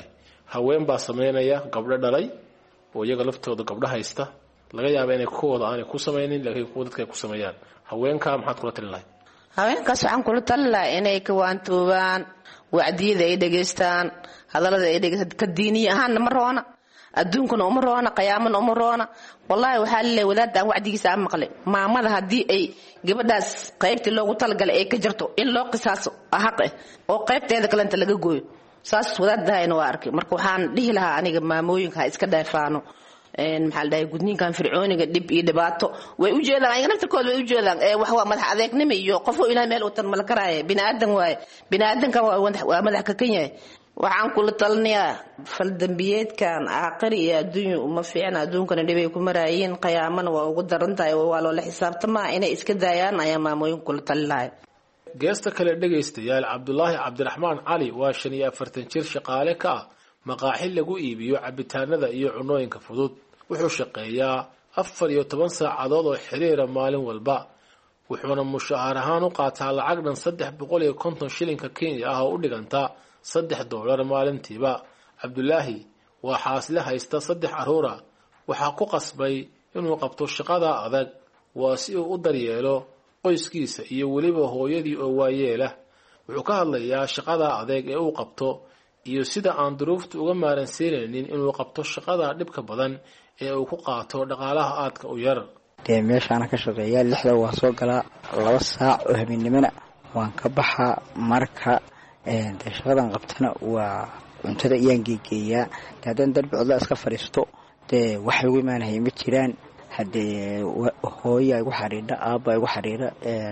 haween baa sameynaya gabdho dhalay oo iyaga laftooda gabdho haysta laga yaabo inay kuwooda aanay ku samaynin laakiin kuwa dadka ay ku sameeyaan haweenka maxaad kula tali lahay haweenkaas waxaan kula tali lahay inay ka waantoobaan wacdiyada ay dhegaystaan hadallada ay dhegaystaan ka diiniya ahaanna ma roona adduunkuna uma roona qiyaamana uma roona wallahi waxaa leeyahay wadaadaan wacdigiisa aan maqlay maamada haddii ay gabadhaas qaybtii loogu talagalay ay ka jirto in loo qisaaso xaq ah oo qaybteeda kalenta laga gooyo saas wadaadahayna waa arkay marka waxaan dhihi lahaa aniga maamooyinka ha iska dhaafaano een maxaa la dhahay gudniinkan fircooniga dhib iyo dhibaato way u jeedaan ayaga naftirkooda way u jeedaan ee wax waa madax adeegnimo iyo qof oo ilaahay meel u tan malkaraaye bini'aadan waaye bini'aadanka waa madax ka kan yahay waxaan kula talinayaa fal dambiyeedkan aakhiri iyo adduunyo uma fiicna adduunkana dhibay ku maraayeen qiyaamana waa ugu daran tahay waa loo la xisaabtamaa inay iska daayaan ayaa maamooyin kula talinaaya geesta kale dhagaystayaal cabdulaahi cabdiraxmaan cali waa shan iyo afartan jir shaqaale ka ah maqaaxi lagu iibiyo cabitaanada iyo cunooyinka fudud wuxuu shaqeeyaa afar iyo toban saacadood oo xiriira maalin walba wuxuuna mushaahar ahaan u qaataa lacag dhan saddex boqol iyo konton shilinka kenya ah oo u dhiganta saddex doolar maalintiiba cabdulaahi waa xaasle haysta saddex caruura waxaa ku qasbay inuu qabto shaqada adag waa si uu u daryeelo qoyskiisa iyo weliba hooyadii oo waayeelah wuxuu ka hadlayaa shaqada adeeg ee uu qabto iyo sida aan duruufta uga maaransiinaynin inuu qabto shaqada dhibka badan ee uu ku qaato dhaqaalaha aadka u yar dee meeshaana ka shaqeeyaa lixda waa soo galaa laba saac oo habeennimona waan ka baxaa marka dee shaqadan qabtana waa cuntada iyaan geegeeyaa dee haddaan darbi codlaa iska fadhiisto dee wax igu imaanaya ma jiraan haddee hooya igu xariira aabba igu xariira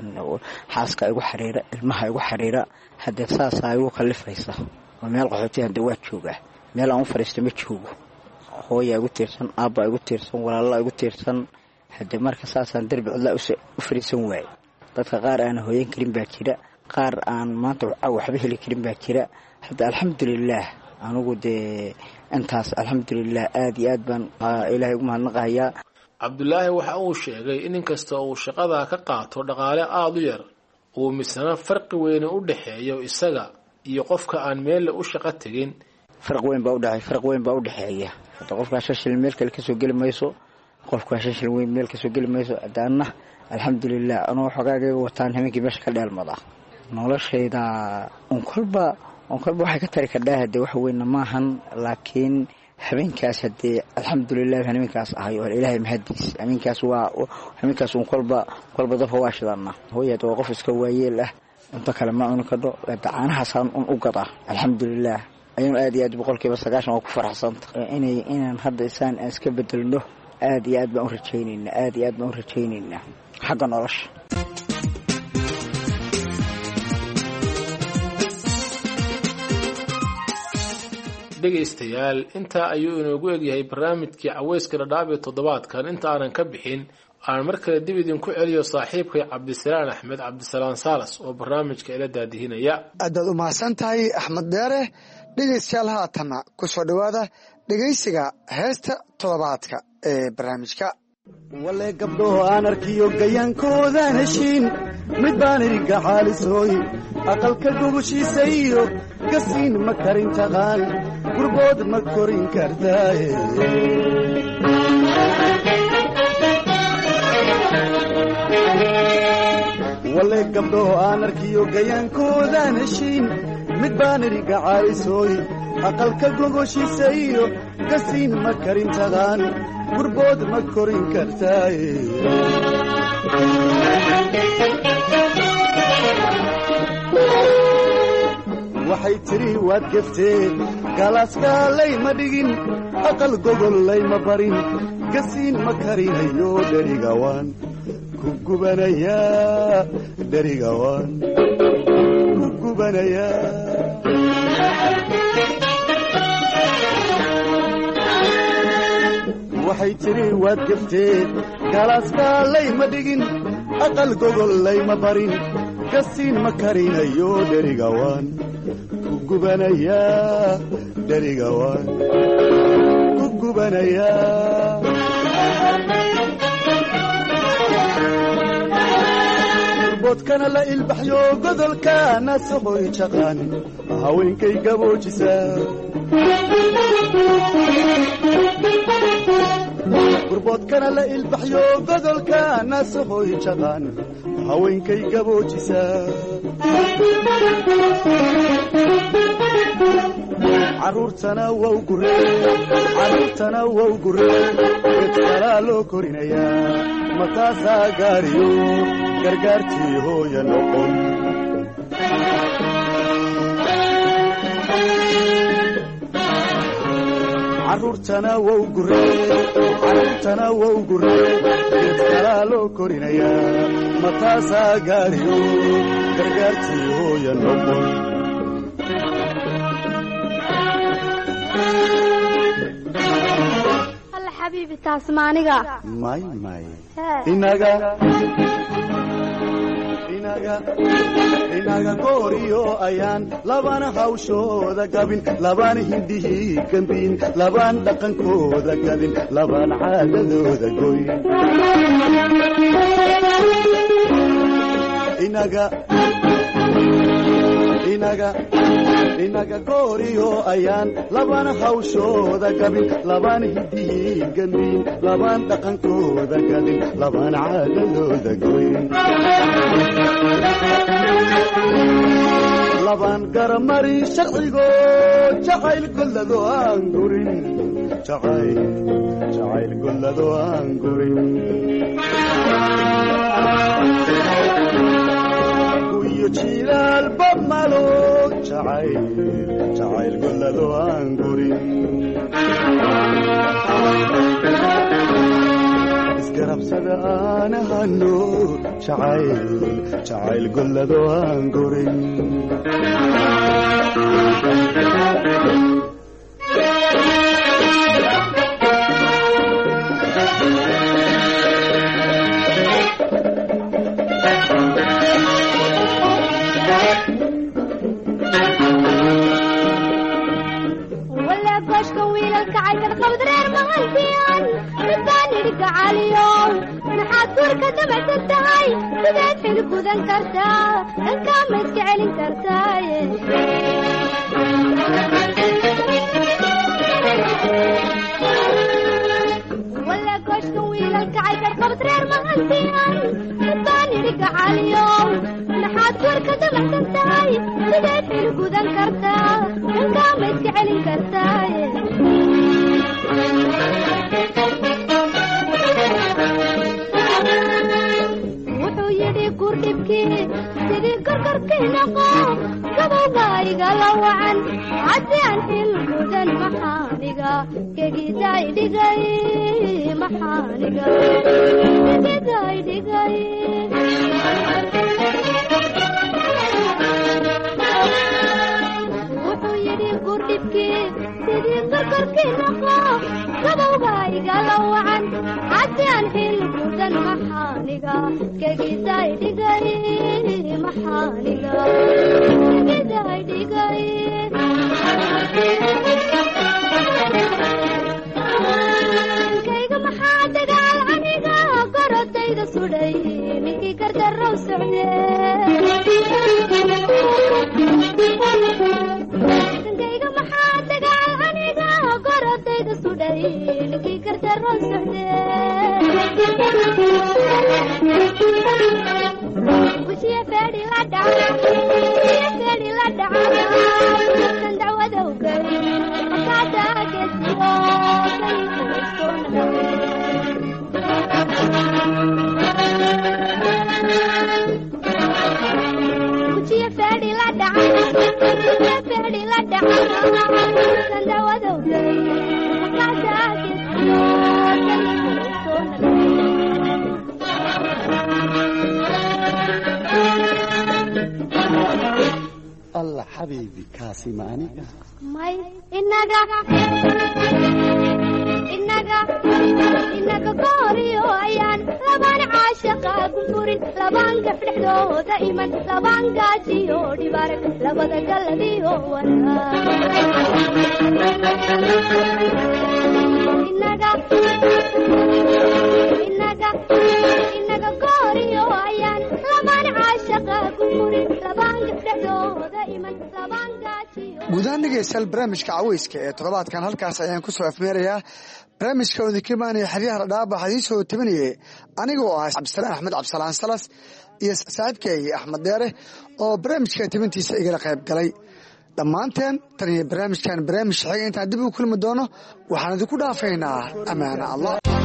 xaaska igu xariira ilmaha igu xariira haddee saasaa igu kallifaysa oo meel qaxooti hadde waa joogaa meel aan u fadhiisto ma joogo hooyaa igu tiirsan aabba igu tiirsan walaalaa igu tiirsan haddee marka saasaan darbi codlaa u fadhiisan waaye dadka qaar aan hooyan karin baa jira qaar aan maanta waxba heli karin baa jira hadda alxamdulilaah anigu dee intaas alxamdulilah aada iyo aad baan ilaahay ugu mahadnaqahayaa cabdulaahi waxa uu sheegay in inkasta uu shaqada ka qaato dhaqaale aada u yar uu misana farqi weyne u dhexeeyo isaga iyo qofka aan meelle u shaqo tegin farq weyn baa udhe farq weyn baa udhexeeya hadda qofkaa shan shilin meel kale kasoo geli mayso qofkaa shan shilin weyn meel kasoo geli mayso haddaana alxamdulilah anuu xogaagayga wataan habeenkii meesha ka dheelmada noloshayda un kolba un kolba waxay ka tari kadhaa hadee wax weyna maahan laakiin habeenkaas hadee alxamdulilah habeenkaas ahay oo ilaahay mahadiis habeenkaas waa habeenkaas un kolba kolba dadka waa shidana hooyada waa qof iska waayeel ah inta kale ma cuni kadho caanahaasaan un u gadaa alxamdulilah ayanu aad iyo aad boqolkiiba sagaashan waa ku faraxsanta inay inaan hadda isaan aan iska bedelno aad iyo aad baan u rajaynaynaa aad iyo aad baan u rajaynaynaa xagga nolosha dhegaystayaal intaa ayuu inoogu egyahay barnaamijkii caweyska dhadhaab ee toddobaadkan inta aanan ka bixin aan mar kale dib idinku celiyo saaxiibkay cabdisalaan axmed cabdisalaan saalas oo barnaamijka ila daadihinaya aadaad u mahadsan tahay axmed deere dhegaystayaal haatanna ku soo dhowaada dhegaysiga heesta toddobaadka ee barnaamijka wale gabdhoho aan arkiyo gayaankoodan heshiin mid baan idinka xaalisooy aqalka gogoshiisa iyo gasiin ma karin taqaan gurbood ma korin kartaaye wale gabdhoho aan arkiyo gayaankoodan heshiin mid baan idinka xaalisooy aqalka gogoshiisa iyo gasiin ma karin taqaan gurbood ma korin kartaaye waxay tidhi waad geftee galaaskaalay ma dhigin aqal gogollay ma barin gasiin ma karinayo dherigawaan ku gubanayaa dherigawaan ku gubanayaa waxay tidhi waad geftee galaaskaalay ma dhigin aqal gogollay ma barin gasiin ma karinayo dherigawaan ku gubanayaa dherigawaan ku gubanayaa gurboodkana la ilbaxyo godolkaana soqoy jaqaan haweenkay gaboojisaa gurboodkana la ilbaxyo godolka nasahoy jaqaan haweenkay gaboojisaa carruurtana wow guree carruurtana wow guree gedkalaa loo korinayaa mataasaa gaariyo gargaartii hooya noqon carruurtana wow guree carruurtana wow guree gedkalaa loo korinayaa mataasaa gaariyo gargaartii hooya noqon alla xabiibi taas maaniga may may inaga inaga inaga gooriyo ayaan labana hawshooda gabin labana hindihii gambin labaan dhaqankooda gadin labaan caadadooda goyn inaga inaga inaga gooriyo ayaan labana hawshooda gabin labaan hidihii gambin labaan dhaqankooda gadin labaan caadadooda goyn labaan garamari sharcigo jacayl gollado aan gurin jacayl jacayl gollado aan gurin guyo jilaal babmalo jacayl jacayl gollado aan gurin isgarabsada aan ahano jacayl jacayl gollado aan gurin maxaad guurka damacsan tahay sideed xil gudan kartaa dhankaa ma iska celin kartaaye walla gooshka wiilalkacay garqabad reer mahantiyan dadbaan idhi gacaliyow maxaad guurka damacsan tahay sideed xil gudan kartaa dhankaa ma iska celin kartaaye wuxuu yidhi gurdhibkii sidii gargarkii noqo gabowga igala wacan haddi aan xil gudan maxaaniga gegidaay dhigay maxaaniga gegidaay dhigay wuxuu yidhi gurdhibkii sidii gargarkii noqo gabowga igala wacan haddi aan xil gudan maxaaniga gegidaay dhigay maxaaniga gegidaay dhigay kayga maxaa dagaal aniga gorodayda sudhay ninkii gardarow socde kayga maxaa dagaal aniga gorodayda sudhay ninkii gardarow socde وشي فادي لا دعنا وشي فادي لا دعنا كان دعوة وقريب وقعدها كسيو وشي فادي لا دعنا وشي فادي لا دعنا كان دعوة وقريب وقعدها كسيو الله حبيبي كاسي ماني ماي إنك إنك إنك قاري ويان لبان عاشقا كفورين لبان كفرحدو دائما لبان قاسيو دبارك لبدا قلبي وانا إنك إنك إنك قاري ويان لبان عاشقا كفورين لبان كفرحدو دائما guudahaan dhegeystayaal barnaamijka caweyska ee toddobaadkan halkaas ayaan ku soo afmeerayaa barnaamijka wadinkimaanaya xeryaha dhadhaab waxaa idiin soo tabinayay aniga oo ah cabdisalaan axmed cabdisalaan salas iyo saaxiibkay axmed deere oo barnaamijka tabintiisa igala qayb galay dhammaanteen tan iyo barnaamijkan barnaamij xiga intaan dib u kulmi doono waxaan idinku dhaafaynaa ammaana allah